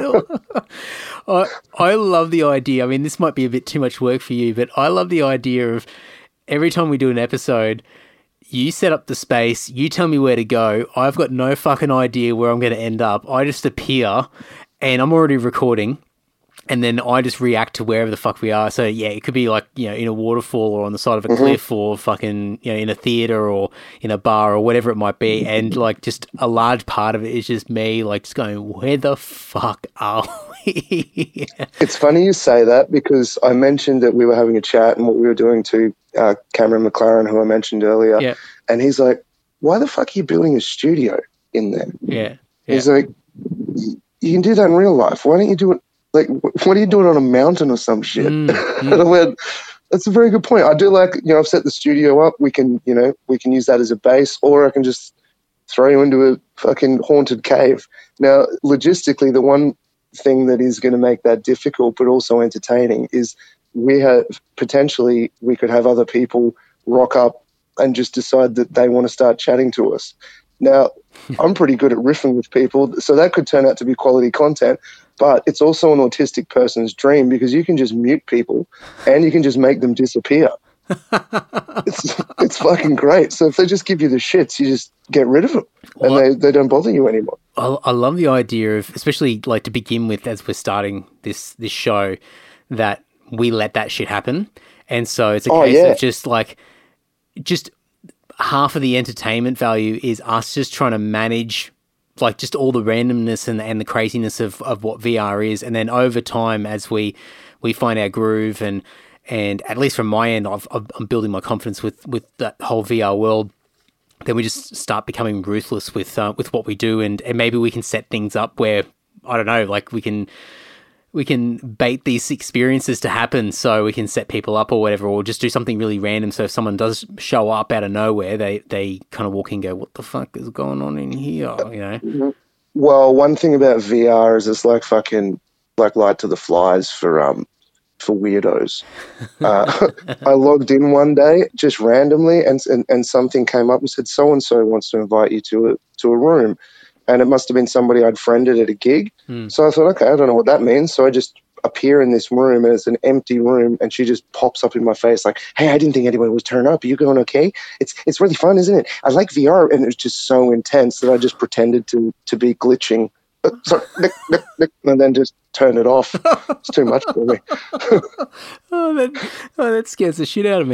S4: I, I love the idea. I mean, this might be a bit too much work for you, but I love the idea of every time we do an episode, you set up the space, you tell me where to go. I've got no fucking idea where I'm going to end up. I just appear and I'm already recording. And then I just react to wherever the fuck we are. So, yeah, it could be like, you know, in a waterfall or on the side of a mm-hmm. cliff or fucking, you know, in a theater or in a bar or whatever it might be. And, like, just a large part of it is just me, like, just going, where the fuck are we?
S6: It's funny you say that because I mentioned that we were having a chat and what we were doing to uh, Cameron McLaren, who I mentioned earlier.
S4: Yeah.
S6: And he's like, why the fuck are you building a studio in there?
S4: Yeah. yeah.
S6: He's like, you can do that in real life. Why don't you do it? Like, what are you doing on a mountain or some shit?
S4: Mm, mm.
S6: And I went, that's a very good point. I do like, you know, I've set the studio up. We can, you know, we can use that as a base, or I can just throw you into a fucking haunted cave. Now, logistically, the one thing that is going to make that difficult but also entertaining is we have potentially we could have other people rock up and just decide that they want to start chatting to us. Now, I'm pretty good at riffing with people, so that could turn out to be quality content, but it's also an autistic person's dream because you can just mute people and you can just make them disappear. it's it's fucking great. So if they just give you the shits, you just get rid of them, and
S4: Well,
S6: they, they don't bother you anymore.
S4: I, I love the idea of, especially like to begin with, as we're starting this this show, that we let that shit happen, and so it's a
S6: Oh,
S4: case
S6: yeah.
S4: of just like, just half of the entertainment value is us just trying to manage like just all the randomness and and the craziness of of what V R is, and then over time as we we find our groove and and at least from my end, I've, I've, I'm building my confidence with with that whole V R world. Then we just start becoming ruthless with uh, with what we do, and, and maybe we can set things up where, I don't know, like we can we can bait these experiences to happen, so we can set people up or whatever, or just do something really random. So if someone does show up out of nowhere, they they kind of walk in and go, "What the fuck is going on in here?" You know.
S6: Well, one thing about V R is it's like fucking like light to the flies for um for weirdos. Uh, I logged in one day just randomly, and, and and something came up and said so and so wants to invite you to a to a room, and it must have been somebody I'd friended at a gig.
S4: Hmm.
S6: So I thought, okay, I don't know what that means. So I just appear in this room, and it's an empty room, and she just pops up in my face like, "Hey, I didn't think anyone was turning up. Are you going okay? It's it's really fun, isn't it? I like V R," and it was just so intense that I just pretended to to be glitching. Uh, sorry, nick, nick, nick, and then just turn it off. It's too much for me.
S4: Oh, that oh, that scares the shit out of me.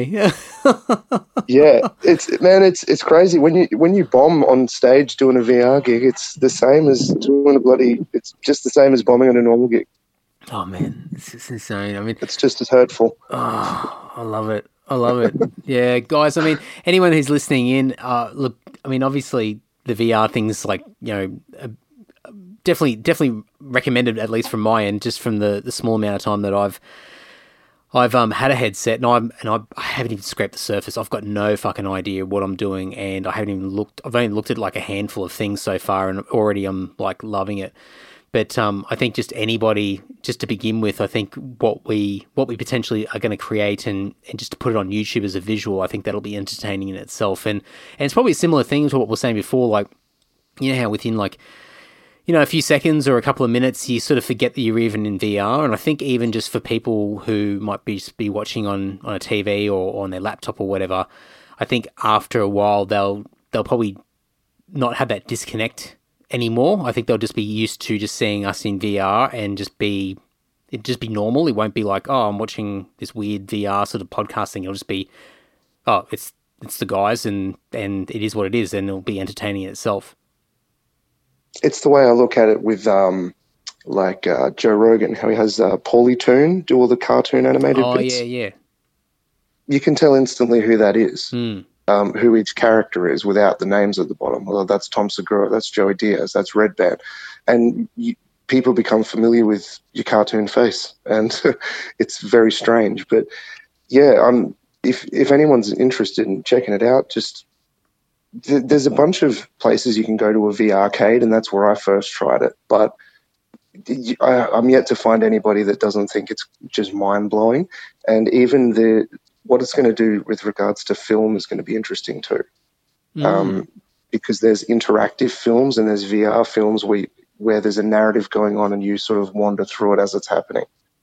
S6: Yeah, it's man, it's it's crazy when you when you bomb on stage doing a V R gig. It's the same as doing a bloody. It's just the same as bombing on a normal gig.
S4: Oh man, it's, it's insane. I mean,
S6: It's just as hurtful.
S4: oh, I love it. I love it. Yeah, guys. I mean, anyone who's listening in, uh, look. I mean, obviously the V R things, like you know. Uh, Definitely, definitely recommended, at least from my end, just from the, the small amount of time that I've I've um had a headset, and I'm and I, I haven't even scraped the surface. I've got no fucking idea what I'm doing, and I haven't even looked. I've only looked at like a handful of things so far, and already I'm like loving it. But um, I think just anybody, just to begin with, I think what we what we potentially are going to create, and, and just to put it on YouTube as a visual, I think that'll be entertaining in itself, and and it's probably a similar thing to what we were saying before, like you know how within like. You know, a few seconds or a couple of minutes, you sort of forget that you're even in V R. And I think even just for people who might be be watching on, on a T V or on their laptop or whatever, I think after a while they'll they'll probably not have that disconnect anymore. I think they'll just be used to just seeing us in V R and just be it just be normal. It won't be like, oh, I'm watching this weird V R sort of podcast thing. It'll just be, oh, it's it's the guys and and it is what it is, and it'll be entertaining in itself.
S6: It's the way I look at it with um, like uh, Joe Rogan, how he has uh, Paulie Toon do all the cartoon animated
S4: Oh
S6: bits.
S4: yeah, yeah.
S6: You can tell instantly who that is,
S4: Hmm.
S6: um, who each character is without the names at the bottom. Well, that's Tom Segura, that's Joey Diaz, that's Red Band. And you, people become familiar with your cartoon face, and it's very strange. But yeah, um, if if anyone's interested in checking it out, just th- there's a bunch of places you can go to a V R-cade, and that's where I first tried it. But I, I'm yet to find anybody that doesn't think it's just mind-blowing. And even the what it's going to do with regards to film is going to be interesting too.
S4: Mm.
S6: Um, because there's interactive films and there's V R films where, where there's a narrative going on and you sort of wander through it as it's happening.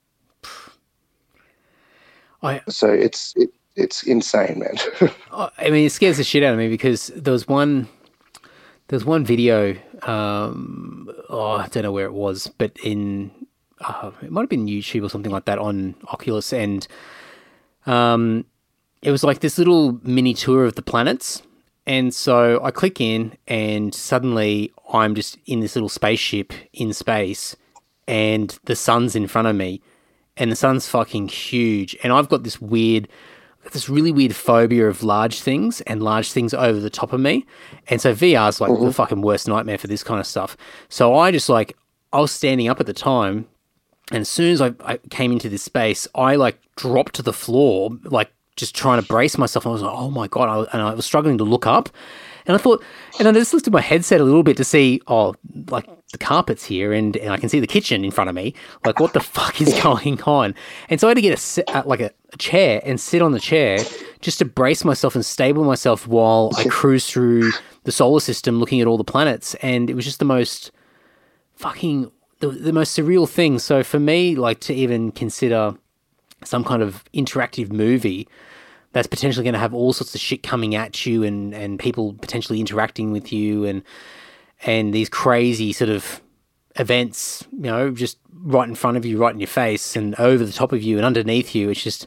S4: I,
S6: So it's it, it's insane, man.
S4: I mean, it scares the shit out of me because there was one, there was one video. Um, oh, I don't know where it was, but in uh, it might have been YouTube or something like that on Oculus, and um, it was like this little mini tour of the planets. And so I click in, and suddenly I'm just in this little spaceship in space, and the sun's in front of me, and the sun's fucking huge. And I've got this weird, this really weird phobia of large things and large things over the top of me. And so V R is like the fucking worst nightmare for this kind of stuff. So I just like, I was standing up at the time, and as soon as I, I came into this space, I like dropped to the floor, like, just trying to brace myself. And I was like, oh my God. I, and I was struggling to look up. And I thought, and I just looked at my headset a little bit to see, oh, like the carpet's here and, and I can see the kitchen in front of me. Like, what the fuck is going on? And so I had to get a sit, uh, like a, a chair and sit on the chair just to brace myself and stable myself while I cruise through the solar system looking at all the planets. And it was just the most fucking, the, the most surreal thing. So for me, like, to even consider some kind of interactive movie that's potentially going to have all sorts of shit coming at you, and, and people potentially interacting with you, and and these crazy sort of events, you know, just right in front of you, right in your face, and over the top of you and underneath you. It's just,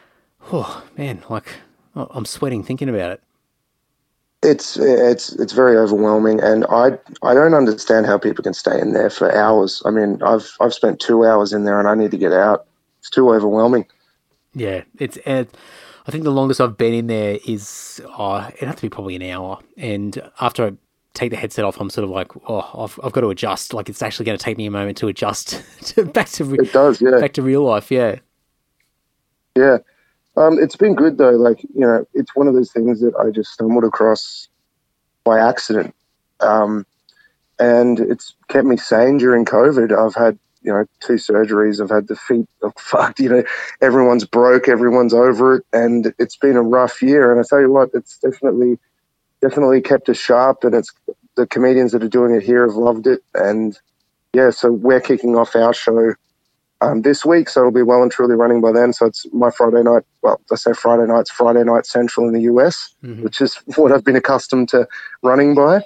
S4: oh man, like I'm sweating thinking about it.
S6: It's it's it's very overwhelming, and I I don't understand how people can stay in there for hours. I mean, I've I've spent two hours in there, and I need to get out. It's too overwhelming.
S4: Yeah, it's. Uh, I think the longest I've been in there is oh, it'd have to be probably an hour. And after I take the headset off, I'm sort of like, oh, I've I've got to adjust. Like it's actually going to take me a moment to adjust to back to re-
S6: it does, yeah,
S4: back to real life. Yeah,
S6: yeah. Um, it's been good though. Like, you know, it's one of those things that I just stumbled across by accident, um, and it's kept me sane during COVID. I've had, you know, two surgeries. I've had the feet fucked. You know, everyone's broke. Everyone's over it, and it's been a rough year. And I tell you what, it's definitely, definitely kept us sharp. And it's the comedians that are doing it here have loved it. And yeah, so we're kicking off our show um, this week, so it'll be well and truly running by then. So it's my Friday night. Well, I say Friday night. It's Friday night Central in the U S, mm-hmm. which is what I've been accustomed to running by.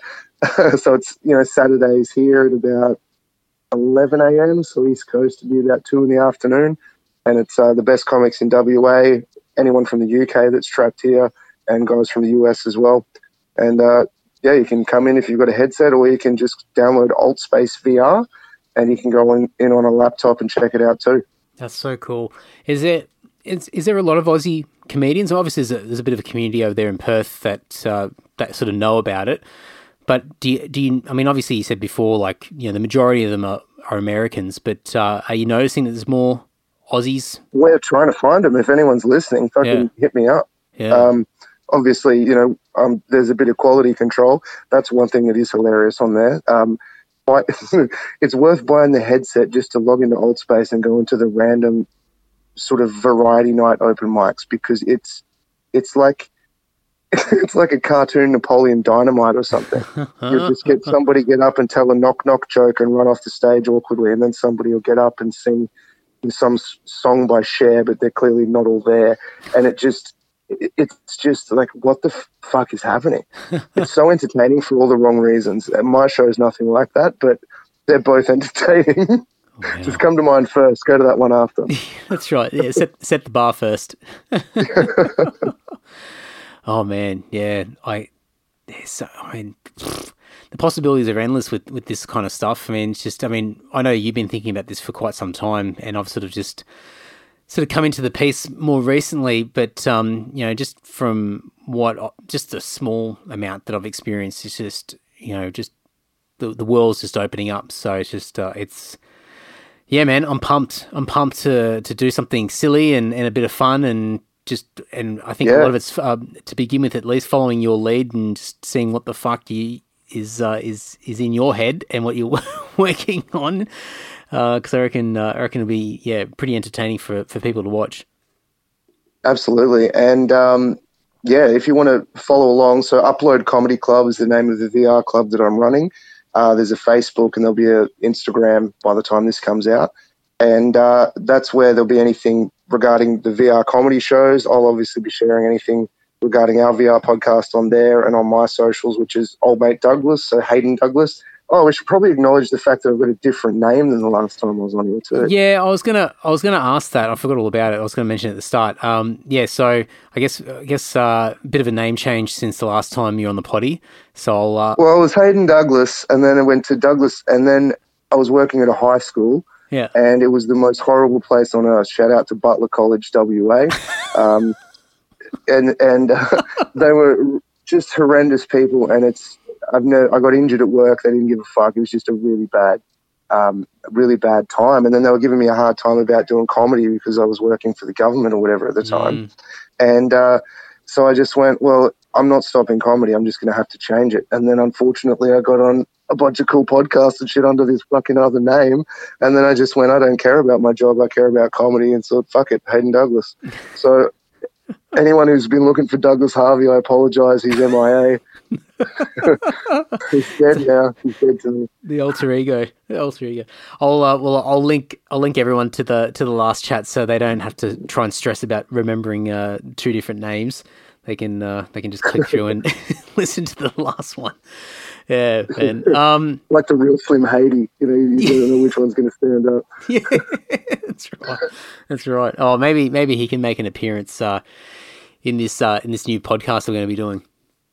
S6: So it's, you know, Saturdays here at about eleven a.m. So East Coast to be about two in the afternoon, and it's uh, the best comics in W A. Anyone from the U K that's trapped here, and guys from the U S as well. And uh, yeah, you can come in if you've got a headset, or you can just download Altspace V R, and you can go in, in on a laptop and check it out too.
S4: That's so cool. Is it is is there a lot of Aussie comedians? Obviously, there's a, there's a bit of a community over there in Perth that uh, that sort of know about it. But do you, do you, I mean, obviously you said before, like, you know, the majority of them are, are Americans, but uh, are you noticing that there's more Aussies?
S6: We're trying to find them. If anyone's listening, fucking yeah. hit me up.
S4: Yeah.
S6: Um, obviously, you know, um, there's a bit of quality control. That's one thing that is hilarious on there. Um, but it's worth buying the headset just to log into Altspace and go into the random sort of variety night open mics, because it's it's like, it's like a cartoon Napoleon Dynamite or something. You just get somebody get up and tell a knock-knock joke and run off the stage awkwardly, and then somebody will get up and sing some song by Cher, but they're clearly not all there. And it just, it's just like, what the fuck is happening? It's so entertaining for all the wrong reasons. And my show is nothing like that, but they're both entertaining. Wow. Just come to mine first. Go to that one after.
S4: That's right. Yeah, set set the bar first. Oh man, yeah. I, so, I mean, the possibilities are endless with, with this kind of stuff. I mean, it's just, I mean, I know you've been thinking about this for quite some time, and I've sort of just sort of come into the piece more recently. But um, you know, just from what, just a small amount that I've experienced, it's just, you know, just the the world's just opening up. So it's just, uh, it's. Yeah, man, I'm pumped. I'm pumped to to do something silly and, and a bit of fun, and just, and I think yeah. a lot of it's uh, to begin with, at least following your lead and just seeing what the fuck you is uh, is is in your head and what you're working on. Because uh, I reckon uh, I reckon it'll be yeah pretty entertaining for for people to watch.
S6: Absolutely, and um, yeah, if you want to follow along, so Upload Comedy Club is the name of the V R club that I'm running. Uh, there's a Facebook and there'll be an Instagram by the time this comes out. And uh, that's where there'll be anything regarding the V R comedy shows. I'll obviously be sharing anything regarding our V R podcast on there and on my socials, which is Old Mate Douglas, so Hayden Douglas. Oh, we should probably acknowledge the fact that I've got a different name than the last time I was on here too.
S4: Yeah, I was gonna, I was gonna ask that. I forgot all about it. I was gonna mention it at the start. Um, yeah, so I guess, I guess uh, a bit of a name change since the last time you were on the potty. So I'll. Uh...
S6: Well, I was Hayden Douglas, and then I went to Douglas, and then I was working at a high school.
S4: Yeah.
S6: And it was the most horrible place on earth. Shout out to Butler College, W A. um, and and uh, they were just horrendous people, and it's. I've no, I got injured at work. They didn't give a fuck. It was just a really bad, um, really bad time. And then they were giving me a hard time about doing comedy because I was working for the government or whatever at the time. Mm. And uh, so I just went, well, I'm not stopping comedy. I'm just going to have to change it. And then unfortunately I got on a bunch of cool podcasts and shit under this fucking other name. And then I just went, I don't care about my job. I care about comedy. And so fuck it, Hayden Douglas. So anyone who's been looking for Douglas Harvey, I apologise. He's M I A. He's dead now. He's dead to me.
S4: The alter ego. The alter ego. I'll uh, well, I'll link. I'll link everyone to the to the last chat, so they don't have to try and stress about remembering uh, two different names. They can uh, they can just click through and listen to the last one. Yeah, and um,
S6: like the real Slim Haiti. You know, you don't know which one's going to stand up.
S4: Yeah, that's right. That's right. Oh, maybe maybe he can make an appearance uh, in this uh, in this new podcast we're going to be doing.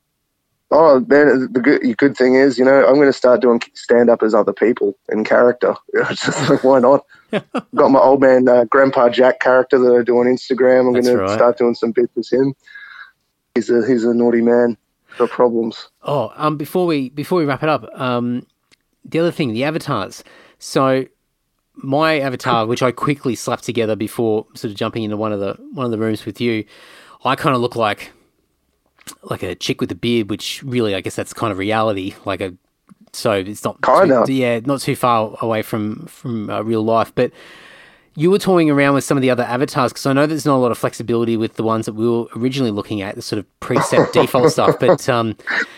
S6: Oh man, the good, the good thing is, you know, I'm going to start doing stand up as other people in character. It's just like, why not? Got my old man, uh, Grandpa Jack character that I do on Instagram. I'm going to
S4: right.
S6: start doing some bits as him. He's a he's a naughty man. Got problems.
S4: Oh, um, before we before we wrap it up, um, the other thing, the avatars. So my avatar, which I quickly slapped together before sort of jumping into one of the one of the rooms with you, I kind of look like. like a chick with a beard, which really, I guess that's kind of reality. Like a, so it's not
S6: kind of,
S4: yeah, not too far away from from uh, real life. But you were toying around with some of the other avatars because I know there's not a lot of flexibility with the ones that we were originally looking at, the sort of preset default stuff. But um,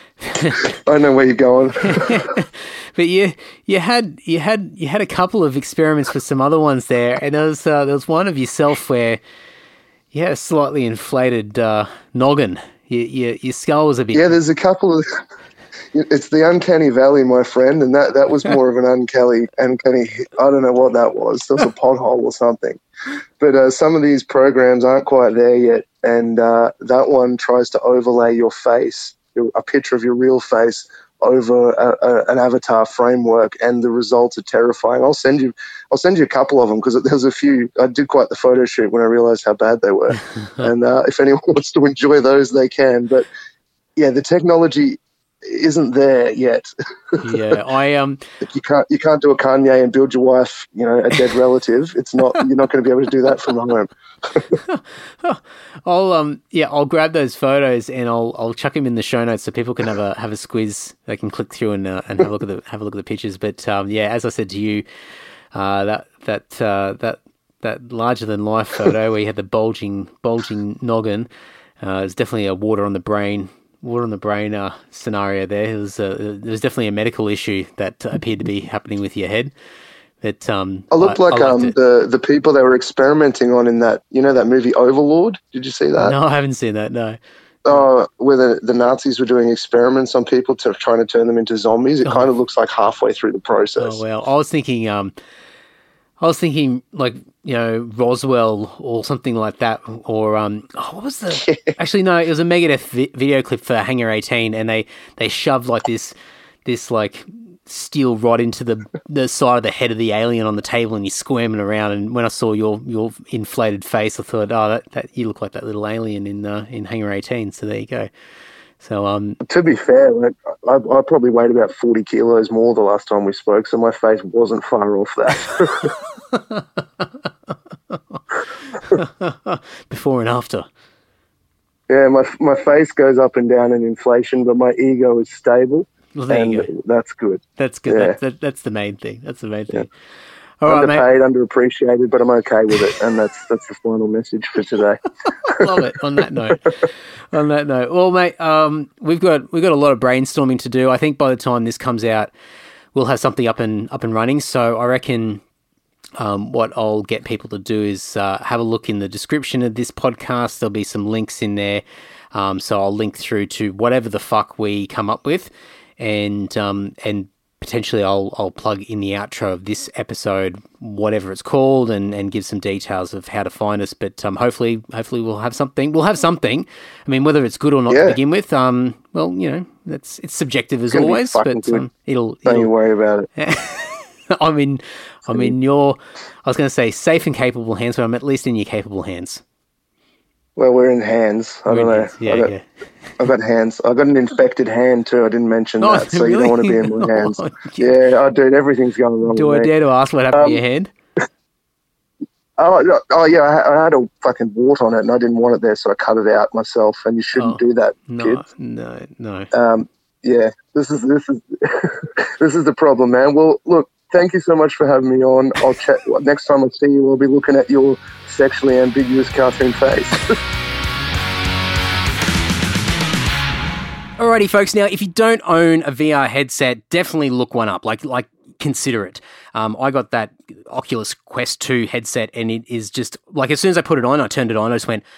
S6: I know where you're going.
S4: But you you had you had you had a couple of experiments with some other ones there, and there was uh, there was one of yourself where you had a slightly inflated uh, noggin. Your, your, your skull was a bit...
S6: Yeah, there's a couple of... It's the uncanny valley, my friend, and that, that was more of an uncanny, uncanny... I don't know what that was. There was a pothole or something. But uh, some of these programs aren't quite there yet, and uh, that one tries to overlay your face, a picture of your real face, over a, a, an avatar framework, and the results are terrifying. I'll send you, I'll send you a couple of them because there's a few. I did quite the photo shoot when I realized how bad they were, and uh, if anyone wants to enjoy those, they can. But yeah, the technology isn't there yet.
S4: Yeah, I um,
S6: you can't you can't do a Kanye and build your wife, you know, a dead relative. It's not you're not going to be able to do that from home.
S4: I'll um yeah I'll grab those photos and I'll I'll chuck them in the show notes so people can have a have a squiz. They can click through and uh, and have a look at the have a look at the pictures. But um yeah, as I said to you, uh that that uh, that that larger than life photo where you had the bulging bulging noggin, uh, is definitely a water on the brain. Water on the brain uh, scenario there. There was, a, there was definitely a medical issue that uh, appeared to be happening with your head. That um,
S6: I looked
S4: I,
S6: like
S4: I
S6: um
S4: it.
S6: the the people they were experimenting on in that, you know, that movie Overlord. Did you see that?
S4: No, I haven't seen that. No.
S6: Oh, uh, where the, the Nazis were doing experiments on people to trying to turn them into zombies. It
S4: Oh.
S6: kind of looks like halfway through the process.
S4: Oh well, I was thinking, um, I was thinking like you know Roswell or something like that, or um, oh, what was the? Actually, no, it was a Megadeth vi- video clip for Hangar eighteen, and they they shoved like this this like steel rod into the the side of the head of the alien on the table, and he's squirming around. And when I saw your your inflated face, I thought, oh, that, that you look like that little alien in uh, in Hangar eighteen. So there you go. So um,
S6: To be fair, like, I, I probably weighed about forty kilos more the last time we spoke, so my face wasn't far off that.
S4: before and after.
S6: Yeah, my my face goes up and down in inflation, but my ego is stable,
S4: Well, there
S6: and
S4: you go.
S6: that's good.
S4: That's good.
S6: Yeah.
S4: That, that, that's the main thing. That's the main thing. All right, mate.
S6: Underpaid, underappreciated, but I'm okay with it, and that's that's the final message for today.
S4: Love it. On that note, on that note, well, mate, um, we've got we've got a lot of brainstorming to do. I think by the time this comes out, we'll have something up and up and running. So I reckon um, what I'll get people to do is uh, have a look in the description of this podcast. There'll be some links in there. Um, so I'll link through to whatever the fuck we come up with, and um, and. Potentially, I'll I'll plug in the outro of this episode, whatever it's called, and, and give some details of how to find us. But um, hopefully, hopefully we'll have something. We'll have something. I mean, whether it's good or not
S6: Yeah.
S4: to begin with, um, well, you know, that's it's subjective as
S6: Gonna be
S4: always.
S6: fucking
S4: But
S6: good.
S4: um, it'll.
S6: Don't you
S4: it'll
S6: worry about it.
S4: I mean, I mean, you're. I was going to say safe and capable hands, but I'm at least in your capable hands.
S6: Well, we're in hands. I
S4: We're
S6: don't
S4: in
S6: know.
S4: hands. Yeah,
S6: I got,
S4: yeah.
S6: I've got hands. I've got an infected hand too. I didn't mention
S4: Oh,
S6: that, so you don't want to be in my
S4: really?
S6: hands.
S4: Oh,
S6: Yeah, oh, dude, everything's going wrong.
S4: Do
S6: with
S4: I
S6: me.
S4: dare to ask what happened
S6: Um,
S4: to your hand?
S6: Oh, no- oh yeah, I, I had a fucking wart on it, and I didn't want it there, so I cut it out myself. And you shouldn't
S4: Oh,
S6: do that,
S4: No,
S6: kids.
S4: no, no.
S6: Um, yeah, this is this is this is the problem, man. Well, look, thank you so much for having me on. I'll chat next time I see you. I'll be looking at your sexually ambiguous cartoon face.
S4: Alrighty, folks. Now, if you don't own a V R headset, definitely look one up. Like, like consider it. Um, I got that Oculus Quest two headset, and it is just like as soon as I put it on, I turned it on, I just went,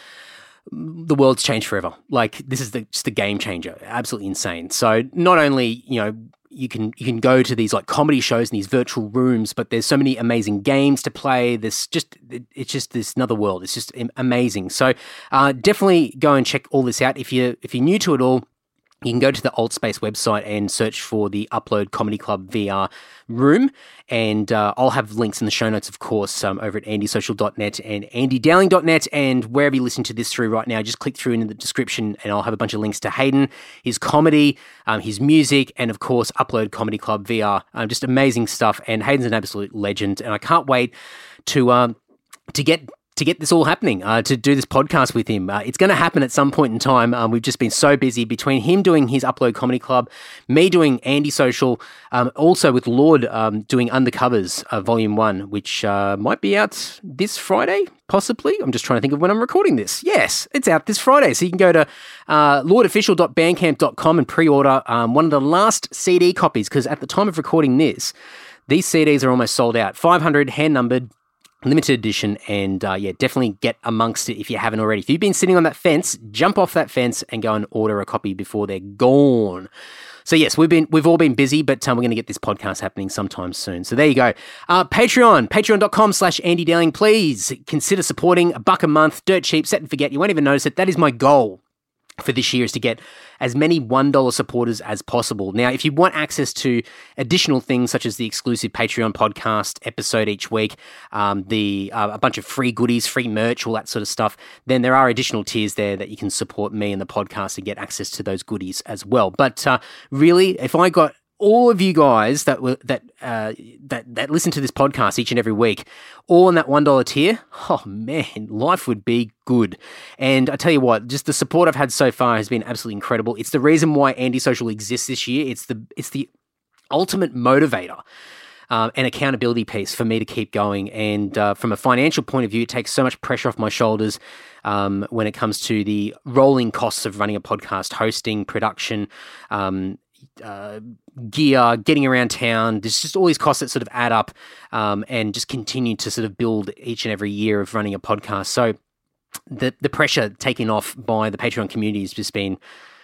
S4: the world's changed forever. Like this is the, just a game changer. Absolutely insane. So not only, you know, you can you can go to these like comedy shows in these virtual rooms, but there's so many amazing games to play. There's just it, it's just this another world. It's just amazing. So uh, definitely go and check all this out. If you if you're new to it all, you can go to the Old Space website and search for the Upload Comedy Club V R room. And uh, I'll have links in the show notes, of course, um, over at andy social dot net and andy dowling dot net. And wherever you listen to this through right now, just click through into the description and I'll have a bunch of links to Hayden, his comedy, um, his music, and of course, Upload Comedy Club V R. Um, just amazing stuff. And Hayden's an absolute legend. And I can't wait to um, to get to get this all happening, uh, to do this podcast with him. Uh, it's going to happen at some point in time. Um, we've just been so busy between him doing his Upload Comedy Club, me doing Andy Social, um, also with Lord um, doing Undercovers uh, Volume one, which uh, might be out this Friday, possibly. I'm just trying to think of when I'm recording this. Yes, it's out this Friday. So you can go to uh, lord official dot bandcamp dot com and pre-order um, one of the last C D copies, because at the time of recording this, these C Ds are almost sold out. five hundred, hand-numbered, limited edition, and uh, yeah, definitely get amongst it if you haven't already. If you've been sitting on that fence, jump off that fence and go and order a copy before they're gone. So yes, we've been we've all been busy, but um, we're going to get this podcast happening sometime soon. So there you go. Uh, Patreon, patreon dot com slash Andy Dowling. Please consider supporting. A buck a month, dirt cheap, set and forget. You won't even notice it. That is my goal for this year, is to get as many one dollar supporters as possible. Now, if you want access to additional things such as the exclusive Patreon podcast episode each week, um, the uh, a bunch of free goodies, free merch, all that sort of stuff, then there are additional tiers there that you can support me and the podcast and get access to those goodies as well. But uh, really, if I got all of you guys that were that uh, that that listen to this podcast each and every week, all on that one dollar tier, oh man, life would be good. And I tell you what, just the support I've had so far has been absolutely incredible. It's the reason why Andy Social exists this year. It's the it's the ultimate motivator um, and accountability piece for me to keep going. And uh, from a financial point of view, it takes so much pressure off my shoulders um, when it comes to the rolling costs of running a podcast, hosting, production, um, Uh, gear, getting around town. There's just all these costs that sort of add up um, and just continue to sort of build each and every year of running a podcast. So the the pressure taken off by the Patreon community has just been,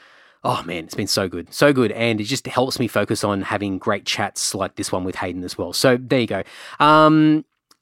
S4: oh man, it's been so good, so good. And it just helps me focus on having great chats like this one with Hayden as well. So there you go. Um,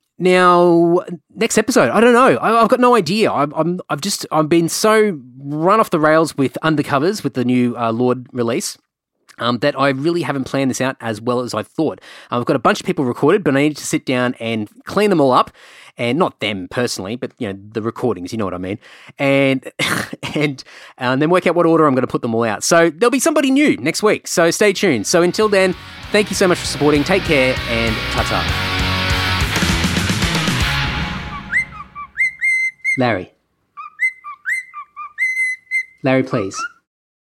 S4: Now, next episode, I don't know. I, I've got no idea. I, I'm, I've just, I've been so run off the rails with Undercovers, with the new uh, Lord release. Um, that I really haven't planned this out as well as I thought. I've got a bunch of people recorded, but I need to sit down and clean them all up, and not them personally, but you know the recordings. You know what I mean, and and and then work out what order I'm going to put them all out. So there'll be somebody new next week. So stay tuned. So until then, thank you so much for supporting. Take care and ta-ta. Larry. Larry, please.